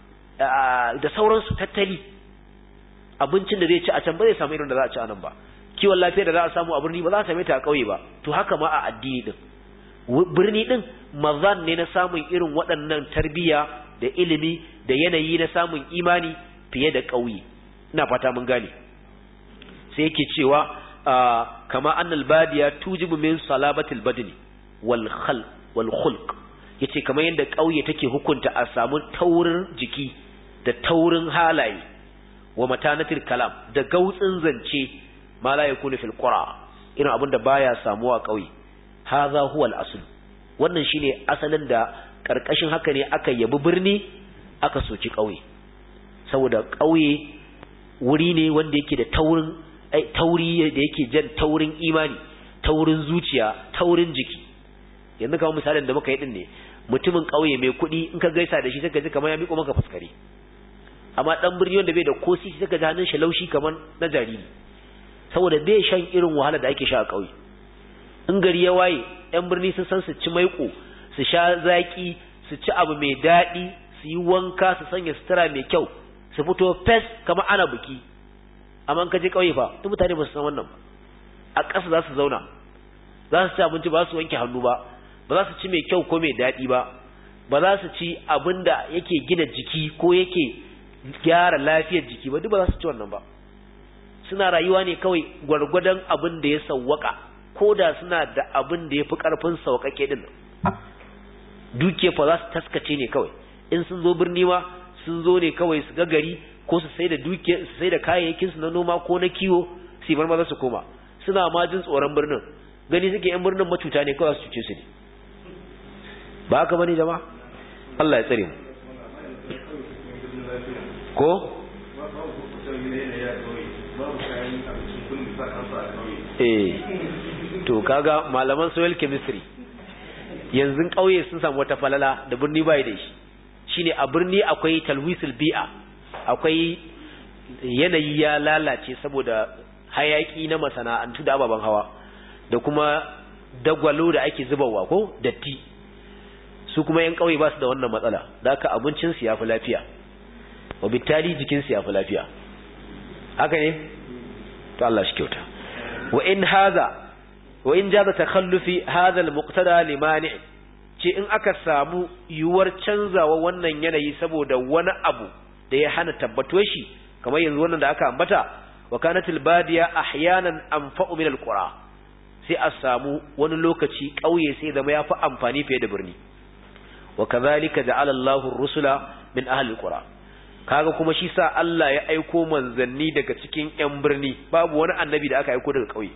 da sauransu tattali abincin da zai ci a can ba zai samu irin da za a ci a nan ba kiwon lafiya da za a samu a birni ba za a same ta a ƙauye ba to haka ma a addini din birni din mazan ne na samun irin waɗannan tarbiyya da ilimi da yanayi na samun imani fiye da ƙauye ina fata mun gane sai yake cewa kama annal badiya tujibu min salabatil badni wal khulq yace kamar yadda ƙauye take hukunta a samu taurin jiki da taurin halaye wa matanatil kalam da gautsin zance ma la yakunu fil qura irin abin da baya samuwa a ƙauye hadha huwa al asl wannan shine asalin da karkashin haka ne aka yabi birni aka soki ƙauye saboda ƙauye wuri ne wanda yake da tauri da yake jan taurin imani taurin zuciya taurin jiki yanzu kamar misalin da muka yi din ne mutumin ƙauye mai kuɗi in ka gaisa da shi sai ka ji kamar ya miƙo maka fuskare amma dan birni wanda bai da kosi sai ka ji hannun shi laushi kamar na jariri saboda bai shan irin wahala da ake sha a ƙauye in gari ya waye yan birni sun san su ci maiƙo su sha zaki su ci abu mai daɗi su yi wanka su sanya sutura mai kyau su fito fes kamar ana buki amma ka je ƙauye fa duk mutane ba su san wannan ba a ƙasa za su zauna za su ci abinci ba su wanke hannu ba ba za su ci mai kyau ko mai daɗi ba ba za su ci abin da yake gina jiki ko yake gyara lafiyar jiki ba duk ba za su ci wannan ba suna rayuwa ne kawai gwargwadon abin da ya sawwaka ko da suna da abin da ya fi ƙarfin sauƙaƙe din duke fa za su taskace ne kawai in sun zo birni ma sun zo ne kawai su ga gari ko su sai da duke su sai da kayayyakin su na noma ko na kiwo su bar maza su koma suna ma jin tsoron birnin gani suke yan birnin matuta ne kawai su cuce su ne ba haka bane jama'a Allah ya tsare mu ko to kaga malaman soil chemistry yanzu kauye sun samu wata falala da birni bai da shi shine a birni akwai talwisul bi'a akwai yanayi ya lalace saboda hayaki na masana'antu da ababen hawa da kuma dagwalo da ake zubawa ko datti, su kuma yan kauye ba su da wannan matsala, da haka abincin su yafi lafiya, wa bitali jikin su yafi lafiya, haka ne to Allah shi kyauta. wa in jaza takhallufi hadha al-muqtada limani, ce in aka samu yuwar canzawa wannan yanayi saboda wani abu da ya hana tabbatuwar shi, kamar yanzu wannan da aka ambata, wa kanatil badiya ahyanan anfa'u min al-qura, sai a samu wani lokaci kauye sai zama yafi amfani fiye da birni. wa kadhalika ja'ala Allahu ar-rusula min ahli al-qura, kaga kuma shi sa Allah ya aiko manzanni daga cikin ƴan birni, babu wani annabi da aka aiko daga kauye.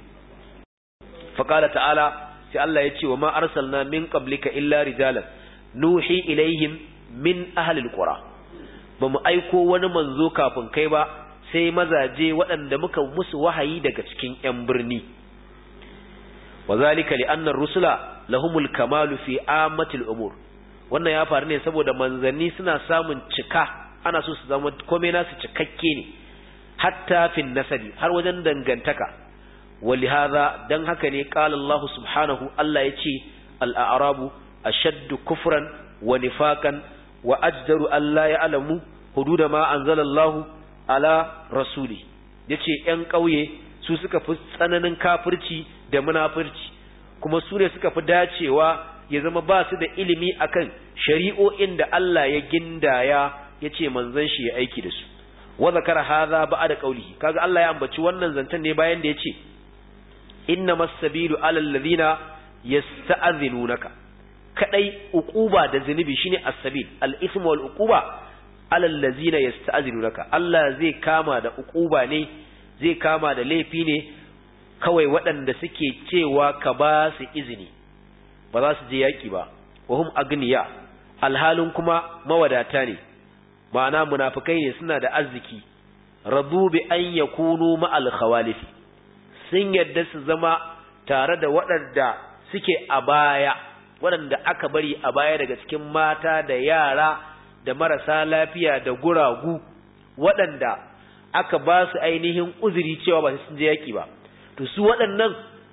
fa qala ta'ala, sai Allah ya ce wa ma arsalna min qablika illa rijalan nuhi ilaihim min ahli al-qura, bamu aiko wani manzo kafin kai ba sai mazaje waɗanda muka musu wahayi daga cikin ƴan birni. wazalika li anna ar-rusula lahumul kamalu fi ammatil umur, wannan ya faru ne saboda manzanni suna samun cika, ana so su zama komai nasu cikakke ne, hatta fin nasabi, har wajen dangantaka. walihaza dan haka ne qala Allah subhanahu, Allah yace al-a'rabu ashaddu kufran wa nifaqan wa ajdaru an la ya'lamu hududa ma anzala Allah ala rasuli, yace ƴan ƙauye su suka fi tsananin kafirci da munafirci, kuma su ne suka fi dacewa ya zama ba su da ilimi akan shari'o'in da Allah ya gindaya yace manzon shi ya aiki da su. wa zakara hadha ba'da qawlihi, kaga Allah ya ambaci wannan zantan ne bayan da yace innamas sabilu alal ladina yasta'dhinunaka, kadai uquba da zinubi shine as-sabil, al-ithm wal uquba alal ladina yasta'dhinunaka, Allah zai kama da uquba ne, zai kama da laifi ne kawai waɗanda suke cewa ka ba su izini ba za su je yaki ba, wa hum agniya, alhalin kuma mawadata ne, ma'ana munafikai ne, suna da arziki, radu bi an yakunu ma'al khawalifi, sun yadda su zama tare da waɗanda suke a baya, waɗanda aka bari a baya daga cikin mata da yara da marasa lafiya da guragu, waɗanda aka ba su ainihin uzuri cewa ba sun je yaki ba. To su waɗannan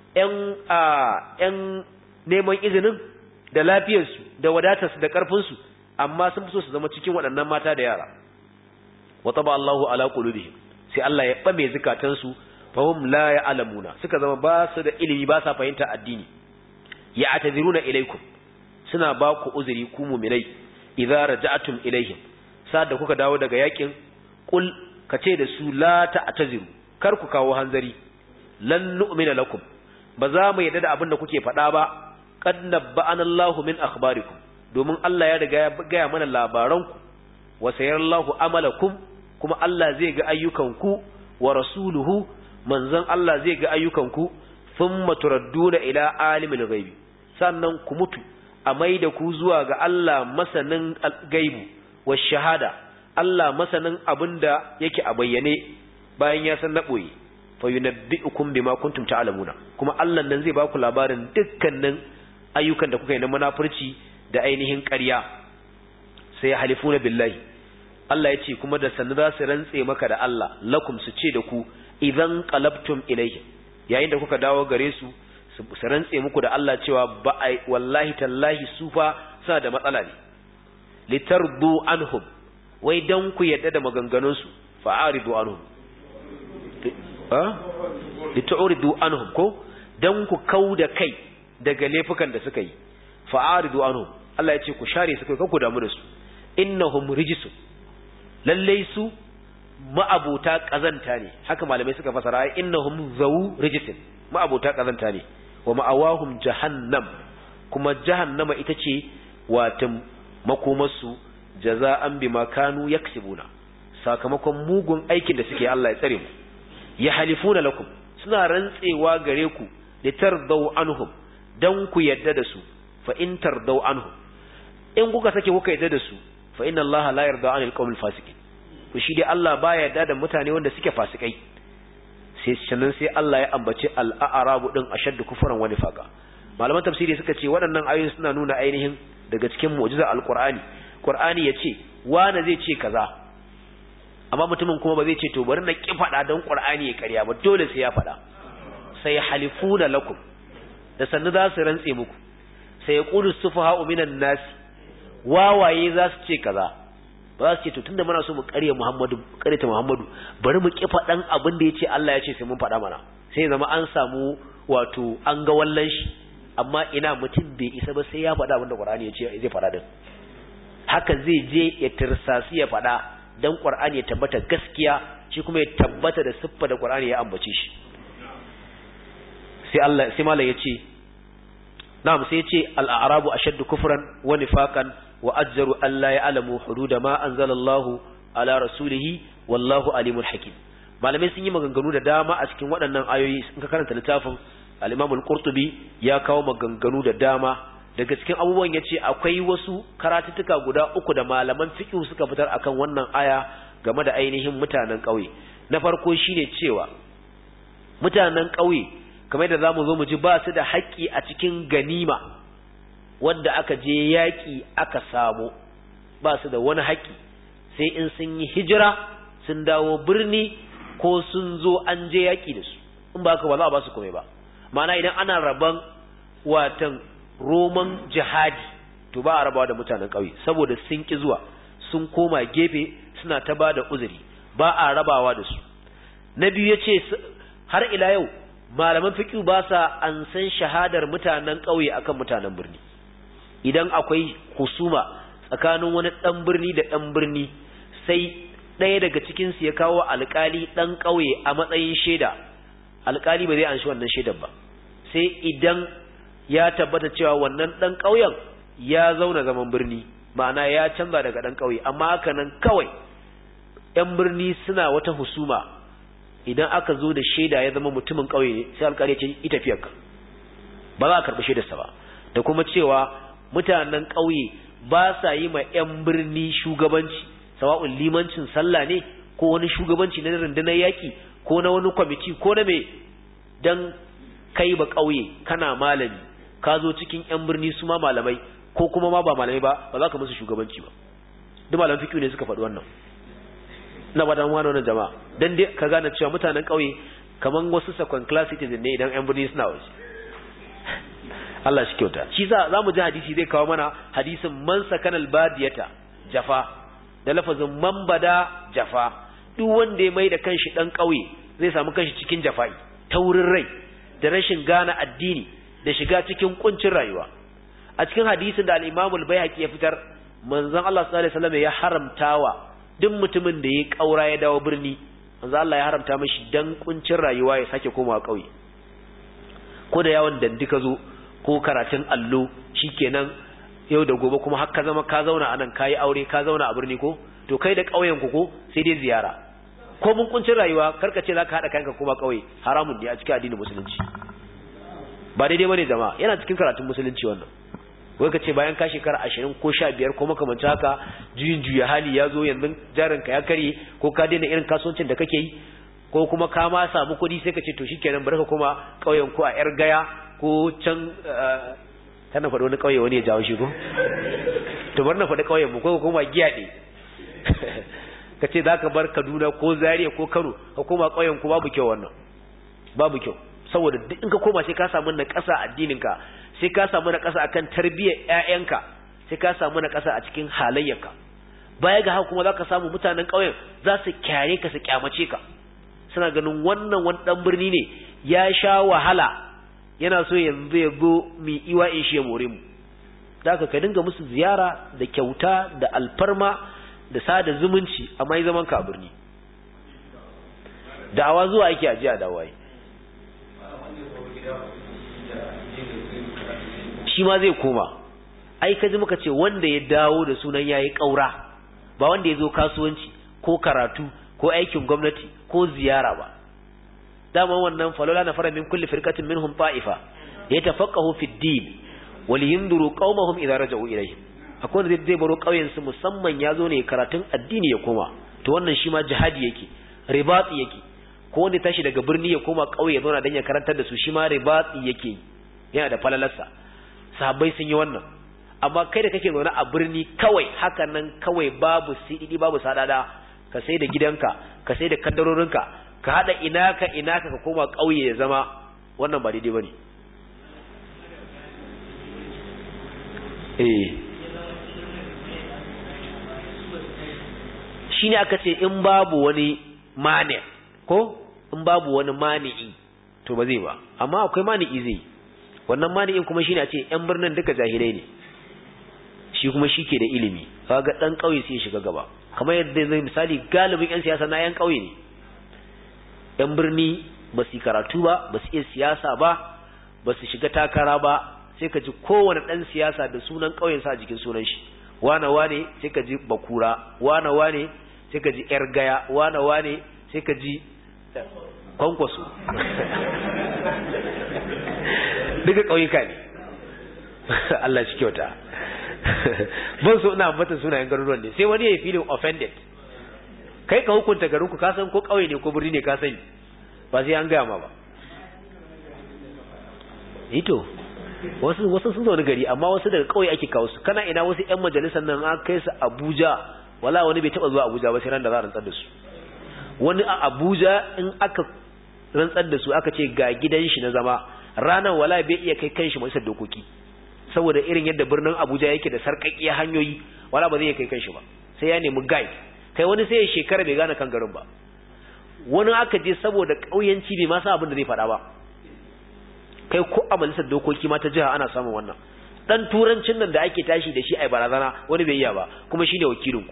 ƴan neman izinin da lafiyarsu da wadatarsu da ƙarfinsu, amma sun fi so su zama cikin waɗannan mata da yara. wa taba Allahu ala qulubihim, sai Allah ya ɓame zukatansu, fahum la ya'lamuna, suka zama ba su da ilimi, ba sa fahimta addini. ya'taziruna ilaikum, suna ba ku uzuri ku mu'minai, idza raja'tum ilaihim, sa'ad da kuka dawo daga yakin, qul, kace da su la ta'taziru, kar ku kawo hanzari, lan nu'mina lakum, ba za mu yadda da abin da kuke faɗa ba, qad nabba'ana Allahu min akhbarikum, domin Allah ya riga ya gaya mana labaranku, wa sayarallahu amalakum, kuma Allah zai ga ayyukanku, wa rasuluhu, manzon Allah zai ga ayyukanku, thumma turadduna ila alimil ghaibi, sannan ku mutu a maida ku zuwa ga Allah masanin gaibu wa shahada, Allah masanin abinda yake a bayyane bayan ya san na boye, fa yunabbi'ukum bima kuntum ta'lamuna, kuma Allah nan zai ba ku labarin dukkanin ayyukan da kuka yi na munafurci da ainihin ƙarya. sai halifuna billahi, Allah ya ce kuma da sannu za su rantse maka da Allah, lakum, su ce da ku idan qalabtum ilayhi, yayin da kuka dawo gare su su rantse muku da Allah cewa ba ai wallahi tallahi su fa suna da matsala ne, litardu anhum, wai dan ku yadda da maganganun su, fa'aridu anhum, lituridu anhum, ko dan ku kauda kai daga laifukan da suka yi, fa'aridu anhum, Allah ya ce ku share su kai, ku damu da su, innahum rijsun, lallai su ma'abuta kazanta ne, haka malamai suka fasara, innahum zawu rijsin, ma'abuta kazanta ne, wa ma'awahum jahannam, kuma jahannama ita ce watan makomarsu, jaza'an bima kanu yaksibuna, sakamakon mugun aikin da suke. Allah ya tsare mu. ya halifuna lakum, suna rantsewa gare ku, litardau anhum, dan ku yadda da su, fa in tardau anhum, in kuka sake kuka yadda da su, fa inna Allah la yarda anil qawmil fasiqin, to shi dai Allah baya yarda da mutane wanda suke fasikai. sai Allah ya ambaci al-a'rabu din ashaddu kufran wa nifaqa. Malaman tafsiri suka ce waɗannan ayoyi suna nuna ainihin daga cikin mu'jizar al-Qur'ani, Qur'ani yace wani zai ce kaza, amma mutumin kuma ba zai ce to bari na ki fada don Qur'ani ya ƙarya ba, dole sai ya fada. Sai halifuna lakum, da sannu za su rantse muku. Sai yaqulu sufaha'u minan nas, wawaye za su ce kaza. Ba za su ce to tunda muna so mu ƙarya Muhammadu, ƙaryata Muhammadu, bari mu ki fadan abin da yace Allah ya ce sai mun fada mana. Sai zama an samu wato an ga wallan shi, amma ina mutum bai isa ba sai ya fada abin da Qur'ani ya ce zai fada din. Haka zai je ya tirsasi ya fada dan Qur'ani ya tabbata gaskiya, shi kuma ya tabbata da siffa da Qur'ani ya ambace shi. sai malam yace na'am, sai yace al-a'rabu ashaddu kufran wa nifaqan wa ajru an la ya'lamu hudud ma anzalallahu ala rasulihi wallahu alimul hakim. Malamai sun yi maganganu da dama a cikin waɗannan ayoyi. In ka karanta littafin al-Imam al-Qurtubi ya kawo maganganu da dama. Daga cikin abubuwan yace akwai wasu karatuttuka guda uku da malaman fiqh suka fitar akan wannan aya game da ainihin mutanen ƙauye. Na farko shine cewa mutanen ƙauye kamar da zamu zo mu ji ba su da haƙƙi a cikin ganima wanda aka je yaƙi aka samu, ba su da wani haƙƙi sai in sun yi hijira sun dawo birni ko sun zo an je yaƙi da su, in ba haka ba za a ba su komai ba. Ma'ana idan ana raban watan roman jihadi to ba a rabawa da mutanen ƙauye saboda sun ki zuwa, sun koma gefe suna ta ba da uzuri, ba a rabawa da su. Na biyu yace har ila yau malaman fiqh ba sa an san shahadar mutanen ƙauye akan mutanen birni. Idan akwai husuma tsakanin wani dan birni da dan birni, sai ɗaya daga cikin su ya kawo alƙali dan ƙauye a matsayin shaida, alƙali ba zai anshi wannan shaidar ba sai idan ya tabbata cewa wannan dan ƙauyen ya zauna zaman birni, ma'ana ya canza daga dan ƙauye. Amma haka nan kawai ƴan birni suna wata husuma, idan aka zo da shaida ya zama mutumin ƙauye ne sai alƙali ya ce ita tafiyarka, ba za a karɓi shaidarsa ba. Da kuma cewa mutanen ƙauye ba sa yi ma ƴan birni shugabanci, sawa'un limancin sallah ne ko wani shugabanci na rundunar yaƙi ko na wani kwamiti ko na me, dan kai ba ƙauye kana malami ka zo cikin ƴan birni su ma malamai ko kuma ma ba malamai ba za ka musu shugabanci ba. Duk malaman fiqh ne suka faɗi wannan. Na ba dan wannan jama'a dan dai ka gane cewa mutanen ƙauye kaman wasu second class citizen ne idan ƴan birni suna waje. Allah shi kyauta. Shi za mu ji hadisi zai kawo mana hadisin man sakanal badiyata jafa da lafazin man bada jafa. Duk wanda ya mai da kanshi dan ƙauye zai samu kanshi cikin jafa'i, taurin rai da rashin gane addini da shiga cikin kuncin rayuwa. A cikin hadisin da al-Imam al-Baihaqi ya fitar, manzon Allah sallallahu alaihi wasallam ya haramtawa duk mutumin da ya kaura ya dawo birni, manzon Allah ya haramta mishi dan kuncin rayuwa ya sake komawa ƙauye. Ko da yawon dandika zo ko karatun allo shikenan yau da gobe kuma har ka zama ka zauna anan kai aure ka zauna a birni ko to kai da ƙauyen ku ko sai dai ziyara. Ko mun kuncin rayuwa karka ce zaka hada kanka kuma ƙauye, haramun ne a cikin addinin musulunci. Ba daidai bane jama'a, yana cikin karatun musulunci wannan. Wai ka ce bayan ka shekara 20 ko 15 ko makamancin haka juya hali ya zo yanzu jarinka ya karye ko ka daina irin kasuwancin da kake yi ko kuma ka ma samu kuɗi sai ka ce to shikenan bari ka koma ƙauyen ku a yar gaya ko can kana faɗi wani ƙauye wani ya jawo shi ko to bari na faɗi ƙauyen mu ko koma giyaɗe ka ce za ka bar Kaduna ko Zaria ko Kano ka koma ƙauyen ku, babu kyau wannan, babu kyau. Saboda duk in ka koma sai ka samu na ƙasa addininka, sai ka samu na ƙasa akan tarbiyyar ƴaƴanka, sai ka samu na ƙasa a cikin halayyarka. Baya ga haka kuma za ka samu mutanen ƙauyen za su kyare ka su kyamace ka, suna ganin wannan wani ɗan birni ne ya sha wahala yana so yanzu ya zo mi iwa in shi ya more mu. Da ka dinga musu ziyara da kyauta da alfarma da sada zumunci, amma yi zaman ka a birni. Da'awa zuwa ake ajiya da waye. Shi ma zai koma. Ai kaji muka ce wanda ya dawo da sunan yayi kaura, ba wanda ya zo kasuwanci ko karatu ko aikin gwamnati ko ziyara ba. Dama wannan falola na fara min kulli firqatin minhum ta'ifa yatafaqahu fi ad-din wa liyundiru qaumahum idza raja'u ilayhim. Akwai wanda zai baro kauyen su musamman ya zo ne karatun addini ya koma. To wannan shi ma jihadi yake, ribati yake. Ko wanda tashi daga birni ya koma kauye ya zauna dan ya karantar da su, shi ma ribati yake. Yana da falalarsa. Sahabbai sun yi wannan. Amma kai da kake zaune a birni kawai haka nan kawai babu sididi babu sadada, ka sai da gidanka ka sai da kaddarorinka ka hada ina ka koma kauye ya zama wannan ba daidai bane shine aka ce in babu wani mani ko in babu wani mani'i to ba zai ba amma akwai mani'i zai wannan mani'in kuma shine a ce yan birnin duka jahilai ne shi kuma shike da ilimi kaga dan kauye sai ya shiga gaba kamar yadda zai misali galibin yan siyasa na yan kauye ne yan birni ba su karatu ba ba su iya siyasa ba su shiga takara ba sai ka ji kowane dan siyasa da sunan kauyen sa a jikin sunan shi wane sai ka ji bakura wane sai ka ji yar gaya wane sai ka ji kwankwaso duka kauyuka ne Allah shi kyauta ban so ina ambata sunayen garuruwan ne sai wani ya yi feeling offended kai ka hukunta garinku ka san ko kauye ne ko birni ne ka sani ba sai an gaya ma ba ito wasu sun zaune gari amma wasu daga kauye ake kawo su kana ina wasu ƴan majalisar nan an kai su Abuja wala wani bai taba zuwa Abuja ba sai ran da za a rantsar da su wani a Abuja in aka rantsar da su aka ce ga gidan shi na zama ranar wala bai iya kai kanshi majalisar dokoki saboda irin yadda birnin Abuja yake da sarƙaƙƙiyar hanyoyi wala ba zai iya kai kanshi ba sai ya nemi guide kai wani sai ya shekara bai gane kan garin ba wani aka je saboda ƙauyanci bai ma san abin da zai faɗa ba kai ko a majalisar dokoki ma ta jiha ana samun wannan dan turancin nan da ake tashi da shi ai barazana wani bai iya ba kuma shine wakilin ku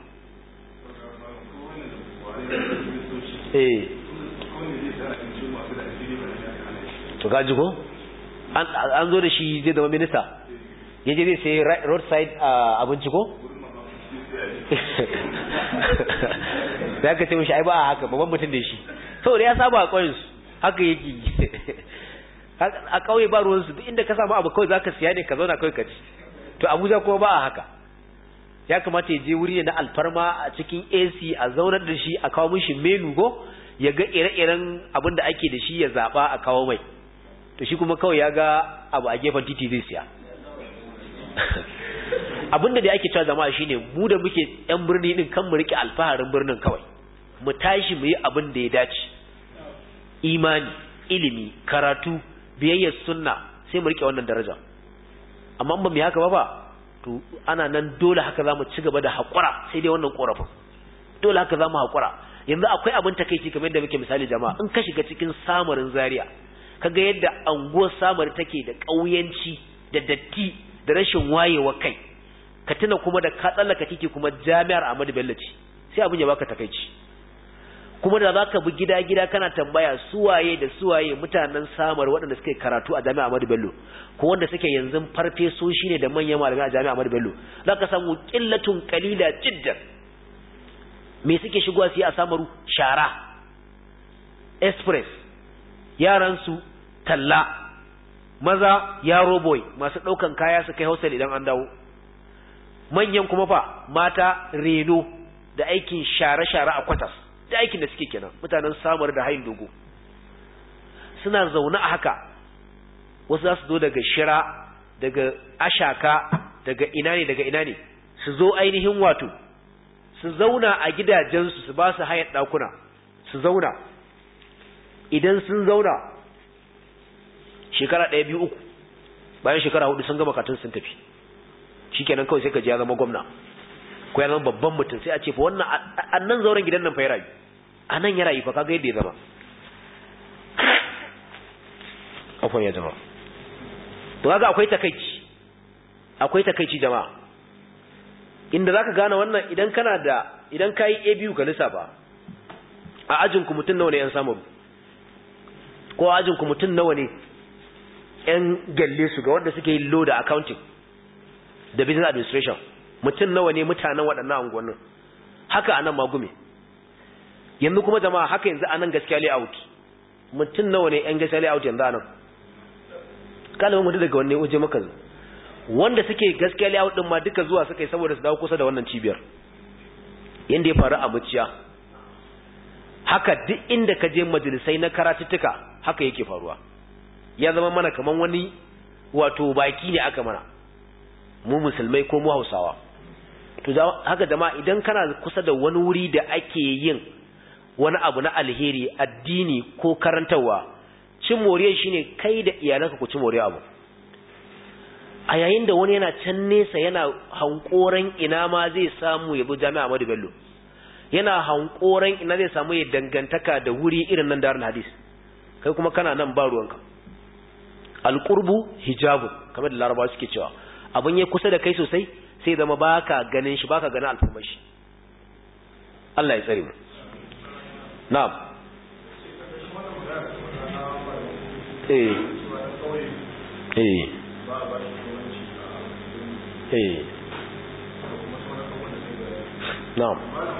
to gaji ko an zo da shi zai zama minista yaje zai sai roadside abinci ko da ka ce mishi ai ba haka babban mutum da shi saboda ya saba a ƙauyensu haka yake a kauye ba ruwansu duk inda ka samu abu kawai zaka siya ne ka zauna kawai ka ci to Abuja kuma ba a haka ya kamata ya je wuri ne na alfarma a cikin AC a zaunar da shi a kawo mishi menu go ya ga ire-iren abin da ake da shi ya zaba a kawo mai to shi kuma kawai ya ga abu a gefen titi zai siya abin da ake cewa jama'a shine mu da muke yan birni din kan mu rike alfaharin birnin kawai mu tashi mu yi abin da ya dace imani ilimi karatu biyayyar sunna sai mu rike wannan daraja amma ba mu haka ba to ana nan dole haka zamu ci gaba da hakura sai dai wannan korafin dole haka zamu hakura yanzu akwai abin takeici kamar yadda muke misali jama'a in ka shiga cikin samarin Zaria kaga yadda anguwar samari take da kauyanci da datti da rashin wayewa kai ka tuna kuma da ka tsallaka titi kuma jami'ar Ahmadu Bello ce sai abin ya baka takeici kuma da zaka bi gida kana tambaya suwaye da suwaye mutanen samar waɗanda suke karatu a Jami'ar Ahmadu Bello ko wanda suke yanzu farfesoshi ne da manyan malamai a Jami'ar Ahmadu Bello zaka samu qillatun qalila jiddan me suke shigowa su yi a samaru shara express yaran su talla maza yaro boy masu daukan kaya su kai hostel idan an dawo manyan kuma fa mata reno da aikin share-share a kwatas da aikin da suke kenan mutanen samar da hayin dogo suna zaune a haka wasu za su zo daga shira daga ashaka daga ina ne su zo ainihin wato su zauna a gidajensu su ba su hayar ɗakuna su zauna idan sun zauna shekara 1 2 3 bayan shekara 4 sun gama katun sun tafi shikenan kawai sai ka ji ya zama gwamna ko ya zama babban mutum sai a ce fa wannan annan zauren gidan nan fa ya rayu anan ya rayu fa kaga yadda ya zama afwan ya zama to kaga akwai takeici jama'a inda zaka gane wannan idan kai ABU ka lissafa a ajin ku mutun nawa ne yan samu ko ajin ku mutun nawa ne yan galle su ga wanda suke yin law da accounting da business administration mutun nawa ne mutanen waɗannan anguwannin haka anan magume yanzu kuma jama'a haka yanzu anan gaskiya layout mutun nawa ne yan gaskiya layout yanzu anan kalmar mutu daga wanne waje maka wanda suke gaskiya layout din ma duka zuwa suka yi saboda su dawo kusa da wannan cibiyar yanda ya faru a Muciya haka duk inda ka je majalisai na karatuttuka haka yake faruwa ya zama mana kaman wani wato baki ne aka mana mu musulmai ko mu Hausawa to haka jama'a idan kana kusa da wani wuri da ake yin wani abu na alheri addini ko karantawa cin moriyar shine kai da iyalanka ku ci moriyar abu a yayin da wani yana can nesa yana hankoran ina ma zai samu ya bi jami'a Ahmadu Bello yana hankoran ina zai samu ya dangantaka da wuri irin nan Darul Hadis kai kuma kana nan ba ruwanka alqurbu hijabu kamar da Larabawa suke cewa abun yayi kusa da kai sosai sai zama baka ganin shi baka ganin alfarmashi Allah ya tsare mu na'am na'am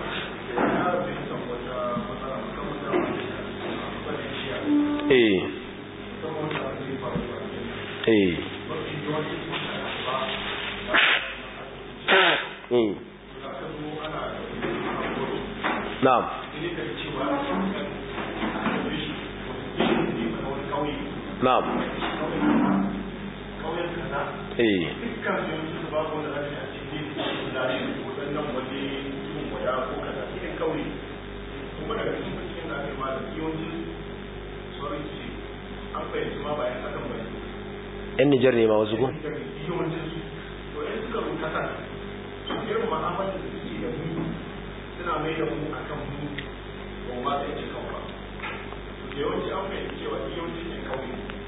na'am na'am yan Nijar ne ma wasu ko? suna mai da mu akan mu ba ma sai ci kawo ba yawanci an fahimci cewa yawanci ne kawai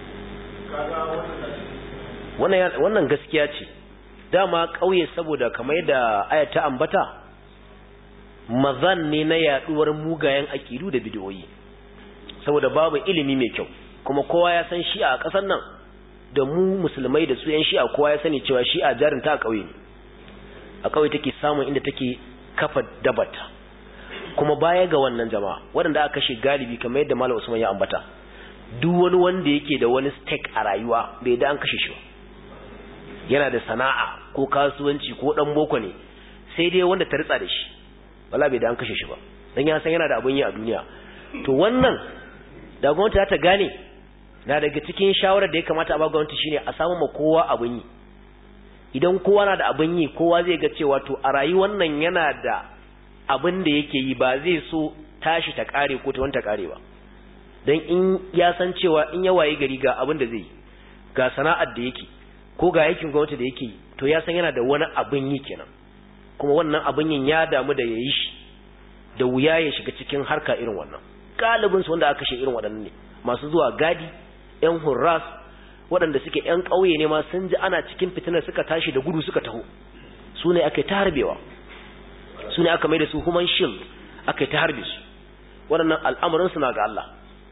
kaga wannan gaskiya ce dama kauye saboda kamar yadda aya ta ambata mazan ne na yaduwar mugayen akidu da bidiyoyi saboda babu ilimi mai kyau kuma kowa ya san shi'a a kasar nan da mu musulmai da su yan shi'a kowa ya sani cewa shi'a jarin ta a kauye ne a kauye take samun inda take kafa dabata kuma baya ga wannan jama'a waɗanda aka kashe galibi kamar yadda Malam Usman ya ambata duk wani wanda yake da wani stake a rayuwa bai da an kashe shi ba yana da sana'a ko kasuwanci ko dan boko ne sai dai wanda ta ritsa da shi wala bai da an kashe shi ba dan ya san yana da abun yi a duniya to wannan da gwamnati ta gane na daga cikin shawarar da ya kamata a ba gwamnati shine a samu ma kowa abun yi idan kowa na da abin yi kowa zai ga cewa to a rayuwar nan yana da abin da yake yi ba zai so tashi ta kare ko ta wanta kare ba dan in ya san cewa in ya waye gari ga abin da zai yi ga sana'ar da yake ko ga aikin gwamnati da yake yi to ya san yana da wani abin yi kenan kuma wannan abin yin ya damu da yayi shi da wuya ya shiga cikin harka irin wannan galibin su wanda aka kashe irin waɗannan ne masu zuwa gadi ƴan hurras waɗanda suke ƴan ƙauye ne ma sun ji ana cikin fitinar suka tashi da gudu suka taho su ne aka yi ta harbewa su ne aka mai da su human shield aka yi ta harbe su waɗannan al'amuran suna ga Allah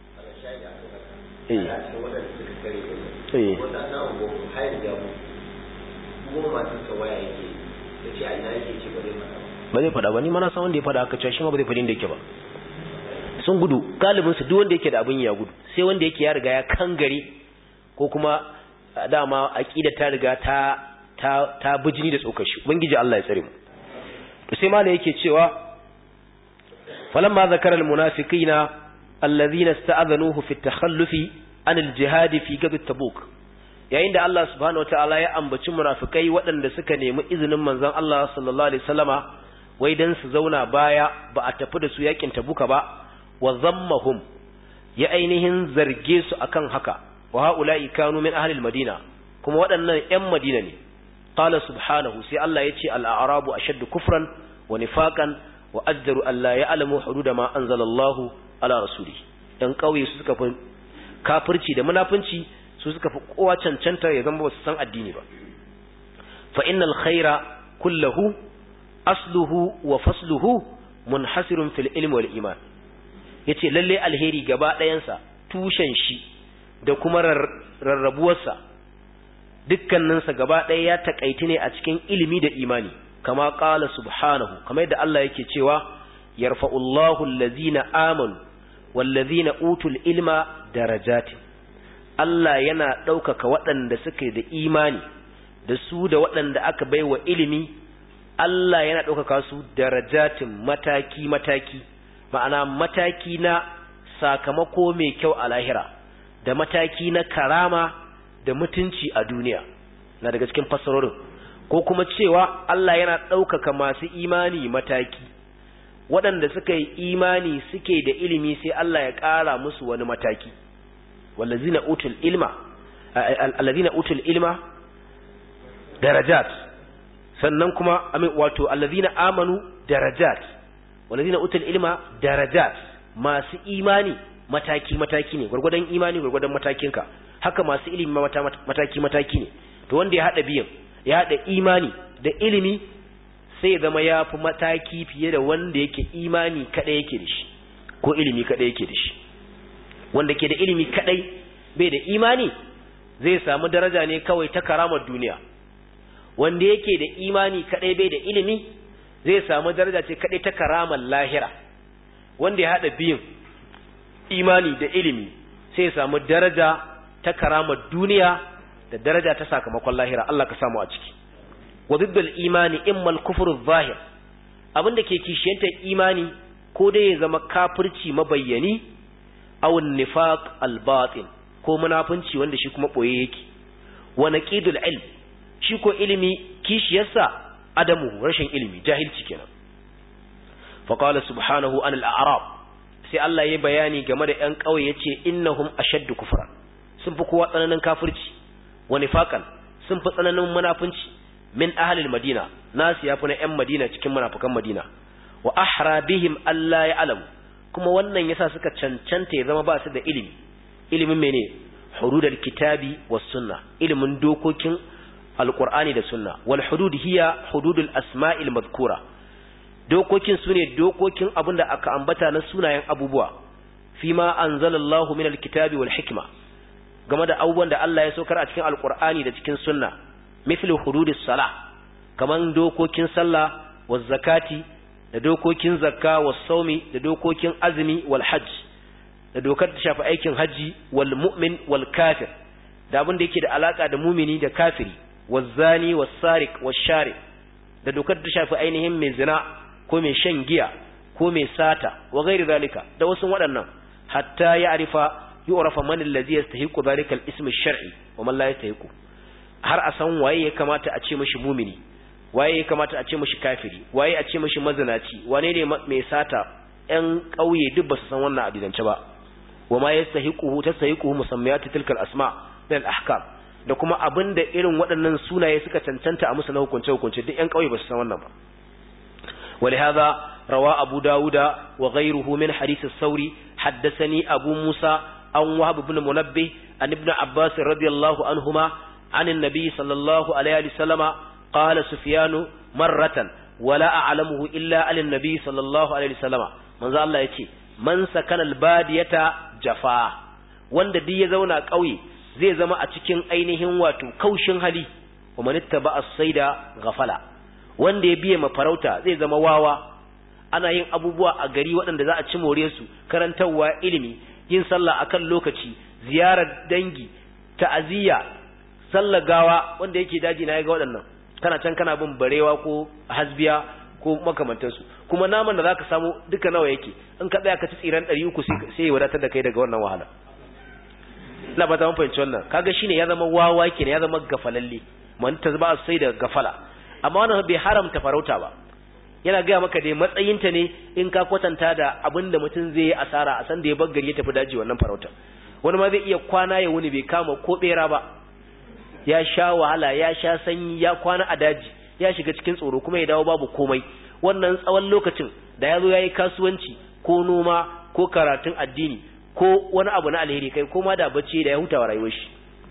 ba zai faɗa ba ni mana san wanda ya faɗa aka cewa shi ma ba zai faɗin da yake ba sun gudu galibinsu duk wanda yake da abin ya gudu sai wanda yake ya riga ya kangare ko kuma dama aqida ta riga ta bijini da tsokar shi ubangiji Allah ya tsare mu to sai malai yake cewa falamma zakara almunafiqina alladhina ista'adhanuhu fi at-takhallufi an al-jihad fi ghazw tabuk yayin da Allah subhanahu wataala ya ambaci munafikai waɗanda suka nemi izinin manzon Allah sallallahu alaihi wasallama wai dan su zauna baya ba a tafi da su yakin tabuka ba wa zammahum ya ainihin zarge su akan haka wa haula'i kanu min ahli al-madina kuma waɗannan ƴan madina ne qala subhanahu sai Allah yace al-a'rabu ashaddu kufran wa nifaqan wa ajdaru an la ya'lamu hududa ma anzalallahu ala rasuli dan kauye su suka fi kafirci da munafinci su suka fi kowa cancanta ya zama ba su san addini ba fa innal khaira kulluhu asluhu wa fasluhu munhasirun fil ilmi wal iman yace lalle alheri gaba ɗayansa tushen shi da kuma rarrabuwarsa dukkaninsa gaba ɗaya ya takaiti ne a cikin ilimi da imani kama qala subhanahu kamar yadda Allah yake cewa yarfa'ullahu allazina amanu wallazina utul ilma darajatin Allah yana ɗaukaka waɗanda suke da imani da su da waɗanda aka baiwa ilimi Allah yana ɗaukaka su darajatin mataki ma'ana mataki na sakamako mai kyau a lahira da mataki na karama da mutunci a duniya na daga cikin fassarorin ko kuma cewa Allah yana ɗaukaka masu imani mataki, waɗanda suka yi imani suke da ilimi sai Allah ya ƙara musu wani mataki. Wallazina utul ilma allazina utul ilma darajat, sannan kuma wato allazina amanu darajat, wallazina utul ilma darajat, masu imani mataki mataki ne, gurgurdan imani gurgurdan matakinka, haka masu ilimi mataki mataki ne. To wanda ya hada biyan, ya hada imani da ilimi, sai ya zama ya fi mataki fiye da wanda yake imani kadai yake da shi ko ilimi kadai yake da shi. Wanda ke da ilimi kadai bai da imani zai samu daraja ne kawai ta karamar duniya, wanda yake da imani kadai bai da ilimi zai samu daraja ce kadai ta karamar lahira. Wanda ya hada biyun, imani da ilimi, sai ya samu daraja ta karamar duniya da daraja ta sakamakon lahira. Allah ka samu a ciki. wa diddul imani imma al-kufru adh-dhahir, abinda ke kishiyantar imani ko dai ya zama kafirci mabayyani aw an-nifaq al-batin, ko munafinci wanda shi kuma boye yake. wa naqidul ilm, shi ko ilimi kishiyarsa adamu, rashin ilimi, jahilci kenan. fa qala subhanahu an al-a'rab, sai Allah ya bayani game da ƴan kauye yace innahum ashaddu kufran, sun fi kowa tsananin kafirci, wa nifaqan, sun fi tsananin munafinci min ahlil madina, nasu yafi na ƴan madina cikin munafikan madina. wa ahra bihim alla ya'lamu, kuma wannan yasa suka cancanta ya zama ba su da ilimi. Ilimin mene? hududul kitabi was sunna, ilimin dokokin alqur'ani da sunna. wal hudud hiya hududul asma'il madhkura, dokokin sune dokokin abinda aka ambata na sunayen abubuwa. fima anzalallahu minal kitabi wal hikma, game da abubuwan da Allah ya saukar a cikin alqur'ani da cikin sunna. mithlu hududus salah, kaman dokokin sallah, waz zakati, da dokokin zakka, was saumi, da dokokin azumi, wal hajj, da dokar da shafi aikin haji, wal mu'min wal kafir, da abin da yake da alaka da mumini da kafiri, waz zani was sariq was shari, da dokar da shafi ainihin mai zina ko mai shan giya ko mai sata, wa ghairi zalika, da wasu waɗannan. hatta yu'rafa man allazi yastahiqu dhalika al-ism ash-shar'i wa man la yastahiqu, har a san waye ya kamata a ce mishi mumini, waye ya kamata a ce mishi kafiri, waye a ce mishi mazinaci, wane ne mai sata. ƴan ƙauye duk ba su san wannan adidance ba. wa ma tastahiquhu musammiyat tilka al-asma' min al-ahkam, da kuma abinda irin waɗannan sunaye suka cancanta a musu na hukunce duk ƴan ƙauye ba su san wannan ba. ولهذا روى أبو داود وغيره من حديث الثوري حدثني أبو موسى عن وهب بن منبه عن ابن عباس رضي الله عنهما عن النبي صلى الله عليه وسلم قال سفيان مرة ولا أعلمه إلا على النبي صلى الله عليه وسلم من ذا الله يتي من سكن البادية جفا, wanda duk ya zauna ƙauye zai zama a cikin ainihin wato kaushin hali. wa man ittaba as-sayda ghafala, wanda ya biye mafarauta zai zama wawa. ana yin abubuwa a gari waɗanda za a ci more su, karantarwa, ilimi, yin sallah akan lokaci, ziyarar dangi, ta'aziyya, sallar gawa. wanda yake daji na ya ga waɗannan, kana can kana bin barewa ko hasbiya ko makamantansu, kuma naman da zaka samu duka nawa yake, in ka tsaya ka ci tsiran 300 sai ya wadatar da kai daga wannan wahala. ina ba ta mun fahimci wannan. kaga shine ya zama wawa kenan, ya zama gafalalle. man tazba sai da gafala. amma wannan bai haramta farauta ba, yana gaya maka dai matsayinta ne in ka kwatanta da abin da mutum zai yi asara a san da ya baggari ya tafi daji wannan farauta. wani ma zai iya kwana ya wuni bai kama ko bera ba, ya sha wahala, ya sha sanyi, ya kwana a daji, ya shiga cikin tsoro, kuma ya dawo babu komai. wannan tsawon lokacin da ya zo ya yi kasuwanci ko noma ko karatun addini ko wani abu na alheri, kai ko ma da bacci da ya huta wa rayuwar shi.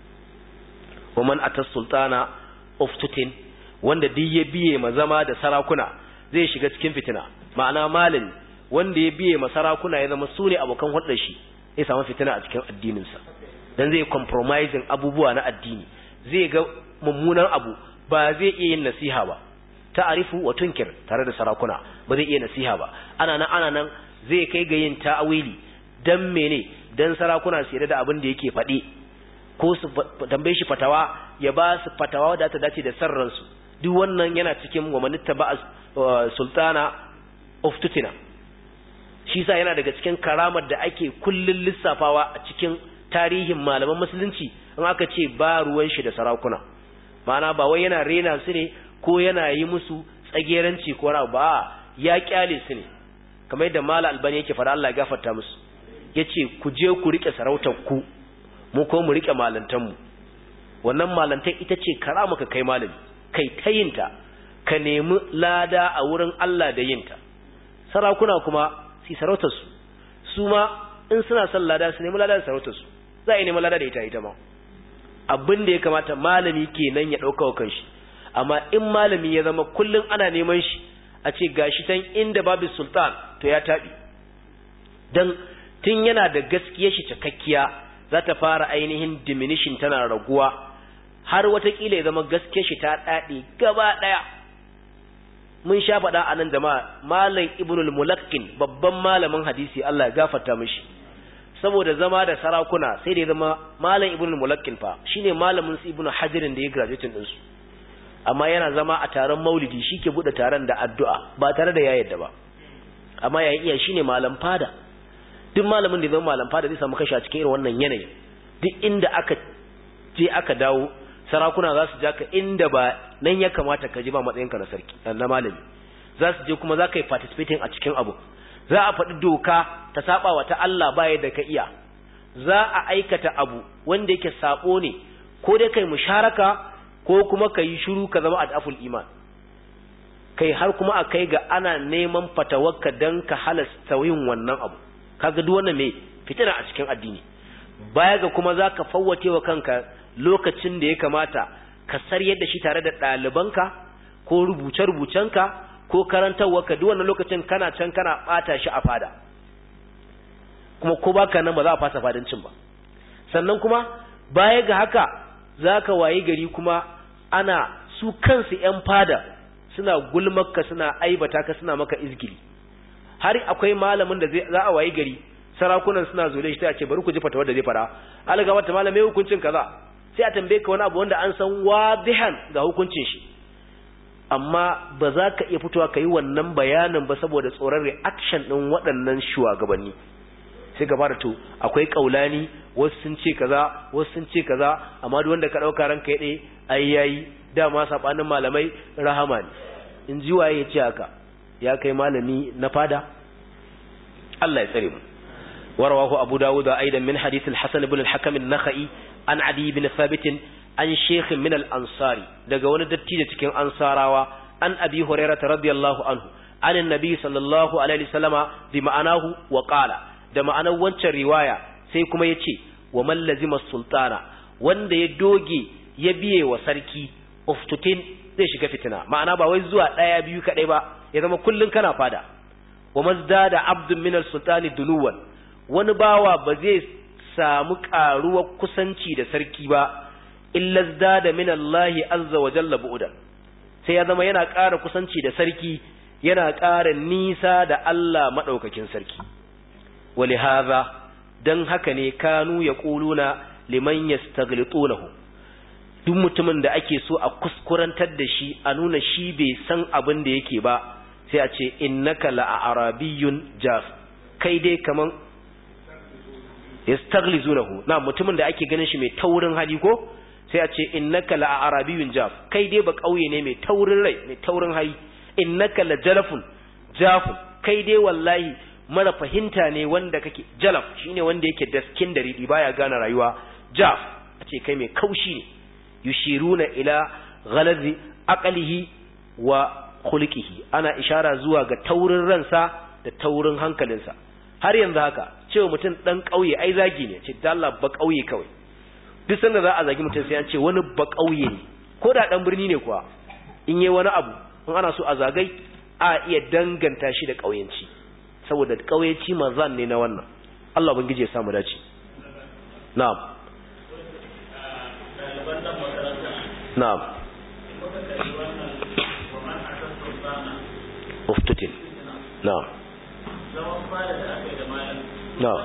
wa man atas sultana uftutin, wanda duk ya biye ma zama da sarakuna zai shiga cikin fitina. ma'ana malami wanda ya biye ma sarakuna ya zama sune abokan hulɗar shi, zai samu fitina a cikin addininsa, dan zai compromising abubuwa na addini, zai ga mummunan abu, ba zai iya yin nasiha ba. ta'arifu wa tunkir tare da sarakuna, ba zai iya nasiha ba. ana nan zai kai ga yin ta'awili. dan mene? dan sarakuna su yarda da abin da yake faɗi, ko su tambaye shi fatawa, ya ba su fatawa da ta dace da sarransu. duk wannan yana cikin wa manitta ba sultana of tutina. shi sa yana daga cikin karamar da ake kullun lissafawa a cikin tarihin malaman musulunci, in aka ce ba ruwan shi da sarakuna, ma'ana ba wai yana rena su ne ko yana yi musu tsageranci ko wani ba, ya kyale su ne kamar yadda Malam Albani yake fara, Allah ya gafarta musu, yace ku je ku rike sarautar ku, mu ko mu rike malantan mu. Wannan malantan ita ce karama ka kai malami, kai tayinta, ka nemi lada a wurin Allah da yinta. Sarakuna kuma su sarautar su, su ma in suna son lada su nemi lada da sarautar su, za a yi neman lada da ita ma. Abin da ya kamata malami kenan ya dauka wa kanshi. Amma in malami ya zama kullun ana neman shi a ce gashi tan inda babu sultan, to ya tabi. Dan tun yana da gaskiyar shi cikakkiya za ta fara ainihin diminishing, tana raguwa har watakila ya zama gaskiyar shi ta dade gaba daya. Mun sha faɗa a nan jama'a, Malam Ibnul Mulakkin babban malamin hadisi, Allah ya gafarta mishi, saboda zama da sarakuna sai da ya zama Malam Ibnul Mulakkin fa shine malamin su Ibnu Hajarin da ya graduate din su, amma yana zama a taron Maulidi shike bude taron da addu'a ba tare da ya yadda ba, amma yayin iya shine malam fada. Duk malamin da zama malam fada zai samu kashi a cikin irin wannan yanayi. Duk inda aka je aka dawo sarakuna za su ja ka inda ba nan ya kamata ka ji ba matsayinka na sarki na malami, za su je kuma za ka yi participating a cikin abu, za a faɗi doka ta saba wa ta Allah baya da ka iya, za a aikata abu wanda yake sabo ne, ko dai kai musharaka ko kuma kai shiru ka zama adaful iman, kai har kuma a kai ga ana neman fatawarka dan ka halasta yin wannan abu. Kaga duk wannan me fitina a cikin addini. Baya ga kuma zaka fawwace wa kanka lokacin da ya kamata ka saryar da shi tare da ɗalibanka ko rubuce-rubucenka ko karantarwarka, duk wannan lokacin kana can kana bata shi a fada, kuma ko baka nan ba za a fasa fadancin ba. Sannan kuma baya ga haka zaka wayi gari kuma ana su kansu ƴan fada suna gulmarka, suna aibata ka, suna maka izgili. Har akwai malamin da za a wayi gari sarakunan suna zole shi, ta ce bari ku ji fatawar da zai fara, alga wata malamai hukuncin kaza, sai a tambaye ka wani abu wanda an san wadihan ga hukuncin shi, amma ba za ka iya fitowa ka yi wannan bayanin ba saboda tsoron reaction ɗin waɗannan shugabanni. Sai gaba da to akwai kaulani, wasu sun ce kaza, wasu sun ce kaza, amma duk wanda ka ɗauka ranka ya ɗaya ai yayi, dama sabanin malamai rahama ne. In ji waye ya ce haka, ya kai malami na fada? Allah ya tsare mu. ورواه أبو داود أيضا من حديث الحسن بن الحكم النخعي عن عدي بن ثابت عن شيخ من الأنصار دقون الدتيجة كن أنصاراوا عن أبي هريرة رضي الله عنه عن النبي صلى الله عليه وسلم بمعناه وقال ده معنى وانش الرواية سيكم يتي ومن لزم السلطان وان ده يدوغي يبيه وسركي افتتين zai shiga fitina, ma'ana ba wai zuwa daya biyu kadai ba, ya zama kullun kana fada. wa mazdada abdun min as-sultani dunuwan, wani bawa ba zai samu karuwar kusanci da sarki ba illa zdada min Allah azza wa jalla bu'dan, sai ya zama yana ƙara kusanci da sarki, yana ƙara nisa da Allah madaukakin sarki. walihaza dan haka ne kanu yaquluna liman yastaghlisunahu, duk mutumin da ake so a kuskurantar da shi, a nuna shi bai san abin da yake ba, sai a ce innaka la'arabiyyun jaf, kai dai kaman yastaghlizunahu, na mutumin da ake ganin shi mai taurin hali ko, sai a ce innaka la'arabiyyun jaf, kai dai ba kauye ne mai taurin rai, mai taurin hali. innaka la jalafun jaf, kai dai wallahi mara fahimta ne wanda kake. Jalaf shine wanda yake daskin da ridi baya gane rayuwa. Jaf a ce kai mai kaushi ne. yushiruna ila ghalazi aqlihi wa khuluqihi, ana ishara zuwa ga taurin ransa da taurin hankalinsa. har yanzu haka cewa mutum dan kauye ai zagi ne, ce da Allah ba kauye kawai. duk sanda za a zagi mutum sai an ce wani ba kauye ne, ko da dan birni ne kuwa, in yayi wani abu in ana so a zagai a iya danganta shi da kauyenci, saboda kauyenci manzan ne na wannan. Allah ubangije ya samu dace. na'am na'am uftutin na'am na'am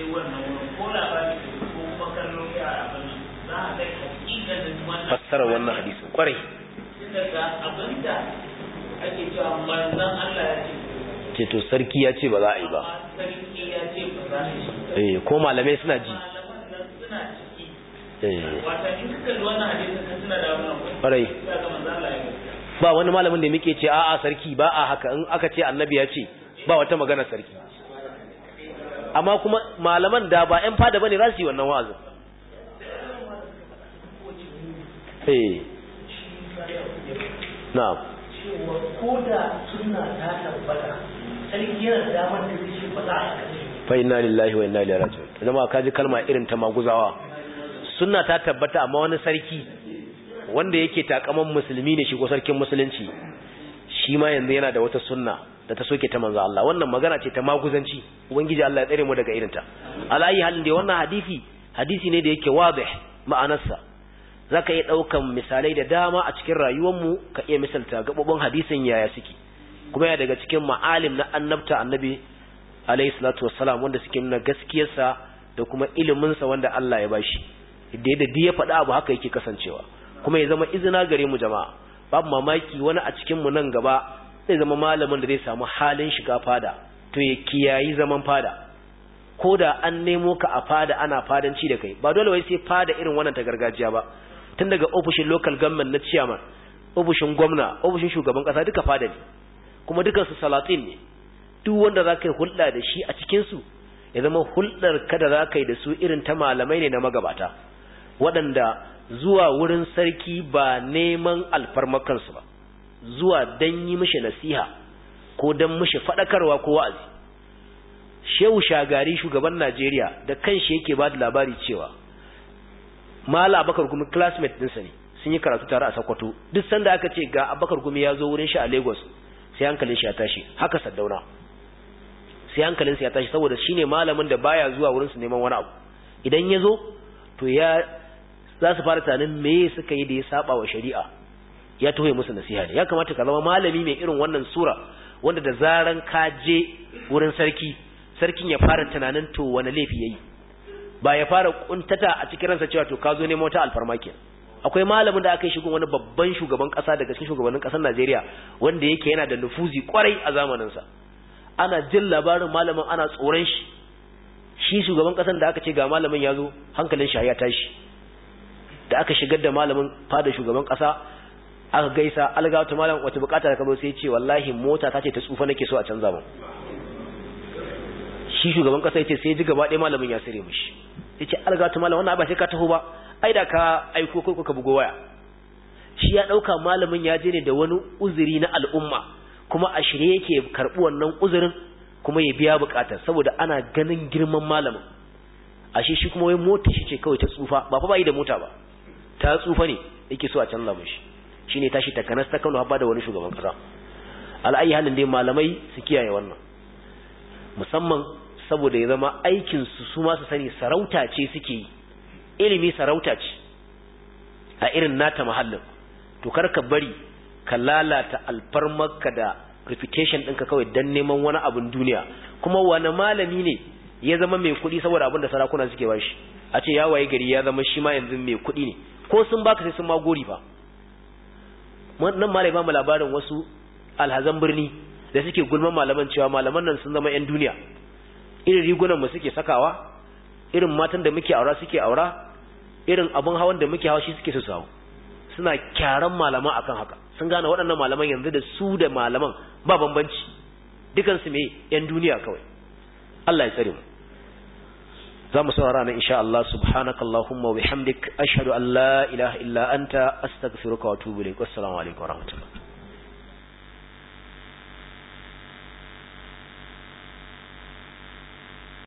fassara wannan hadisi kwarai abinda ake cewa manzon Allah ya ce to sarki ya ce ba za a yi ba, sarki ya ce ba za a yi, ko malamai suna ji, wata in kuka wannan hadisin suna da wannan ƙwarai ba wani malamin da muke ce a'a sarki ba a haka in aka ce annabi ya ce ba wata magana sarki amma kuma malaman da ba 'yan fada bane za su yi wannan wa'azin na'am ko da sunna ta tabbata sarki yana da damar da zai ba za a kashe fa inna lillahi wa inna ilaihi raji'un zama ka ji kalma irin ta maguzawa sunna ta tabbata amma wani sarki wanda yake takaman musulmi ne shi ko sarkin musulunci shi ma yanzu yana da wata sunna da ta soke ta manzo Allah wannan magana ce ta maguzanci ubangiji Allah ya tsare mu daga irinta alayi halin da wannan hadisi ne da yake wadih ma'anarsa zaka iya daukan misalai da dama a cikin rayuwarmu ka iya misalta gabobin hadisin yaya suke kuma ya daga cikin ma'alim na annabta annabi alayhi salatu wassalam wanda suke nuna gaskiyarsa da kuma ilimin sa wanda Allah ya bashi da ya faɗa abu haka yake kasancewa kuma ya zama izina gare mu jama'a babu mamaki wani a cikin mu nan gaba zai zama malamin da zai samu halin shiga fada to ya kiyayi zaman fada ko da an nemo ka a fada ana fadanci da kai ba dole wai sai fada irin wannan ta gargajiya ba tun daga ofishin local government na chairman ofishin gwamna ofishin shugaban kasa duka fada ne kuma dukan su salatin ne duk wanda za ka yi hulɗa da shi a cikin su ya zama hulɗar kada za ka yi da su irin ta malamai ne na magabata waɗanda zuwa wurin sarki ba neman alfarmakansu ba zuwa don yi mishi nasiha ko don mishi faɗakarwa ko wa'azi Shehu Shagari shugaban Najeriya da kanshi yake ba da labari cewa Mala Abakar Gumi classmate ɗinsa ne sun yi karatu tare a Sokoto duk sanda aka ce ga Abakar Gumi ya zo wurin shi a Lagos sai hankalin shi ya tashi haka Saddauna sai hankalin sa ya tashi saboda shine malamin da baya zuwa wurin su neman wani abu idan ya zo to ya za su fara tunanin me suka yi da ya saba wa shari'a ya toye musu nasiha ne ya kamata ka zama malami mai irin wannan sura wanda da zaran ka je wurin sarkin ya fara tunanin to wani laifi yayi ba ya fara kuntata a cikin ransa cewa to ka zo nemo ta alfarma ke akwai malamin da aka yi shigun wani babban shugaban kasa daga cikin shugabannin kasar Najeriya wanda yake yana da nufuzi kwarai a zamanin sa ana jin labarin malamin ana tsoron shi shugaban kasar da aka ce ga malamin ya zo hankalin shi ya tashi da aka shigar da malamin fada shugaban kasa aka gaisa alga wata malam wata bukata da kazo sai ce wallahi mota ta ce ta tsufa nake so a canza mun shi shugaban kasa yace sai ji gaba ɗaya malamin ya sire mishi yace alga wata malam wannan ba sai ka taho ba ai da ka aiko ko ka bugo waya shi ya dauka malamin ya je ne da wani uzuri na al'umma kuma a shirye yake karbi wannan uzurin kuma ya biya bukatar saboda ana ganin girman malamin ashe shi kuma wai mota shi ce kawai ta tsufa ba fa bai da mota ba ta tsufa ne yake so a canza mishi shine tashi takanas ta Kano habba da wani shugaban kasa al'ayi halin dai malamai su kiyaye wannan musamman saboda ya zama aikin su ma su sani sarauta ce suke yi ilimi sarauta ce a irin nata mahallin to kar ka bari ka lalata alfarmarka da reputation ɗinka kawai dan neman wani abin duniya kuma wani malami ne ya zama mai kuɗi saboda abin da sarakuna suke bashi a ce ya waye gari ya zama shi ma yanzu mai kuɗi ne ko sun baka sai sun ma gori fa nan malai ba mu labarin wasu alhazan birni da suke gulman malaman cewa malaman nan sun zama 'yan duniya irin rigunan mu suke sakawa irin matan da muke aura suke aura irin abun hawan da muke hawa shi suke su samu suna kyaran malaman akan haka sun gane waɗannan malaman yanzu da su da malaman ba bambanci dukansu me 'yan duniya kawai Allah ya tsare mu za mu saurara nan insha Allah subhanakallahumma wa bihamdik ashhadu an la ilaha illa anta astaghfiruka wa atubu ilaik assalamu alaikum wa rahmatullah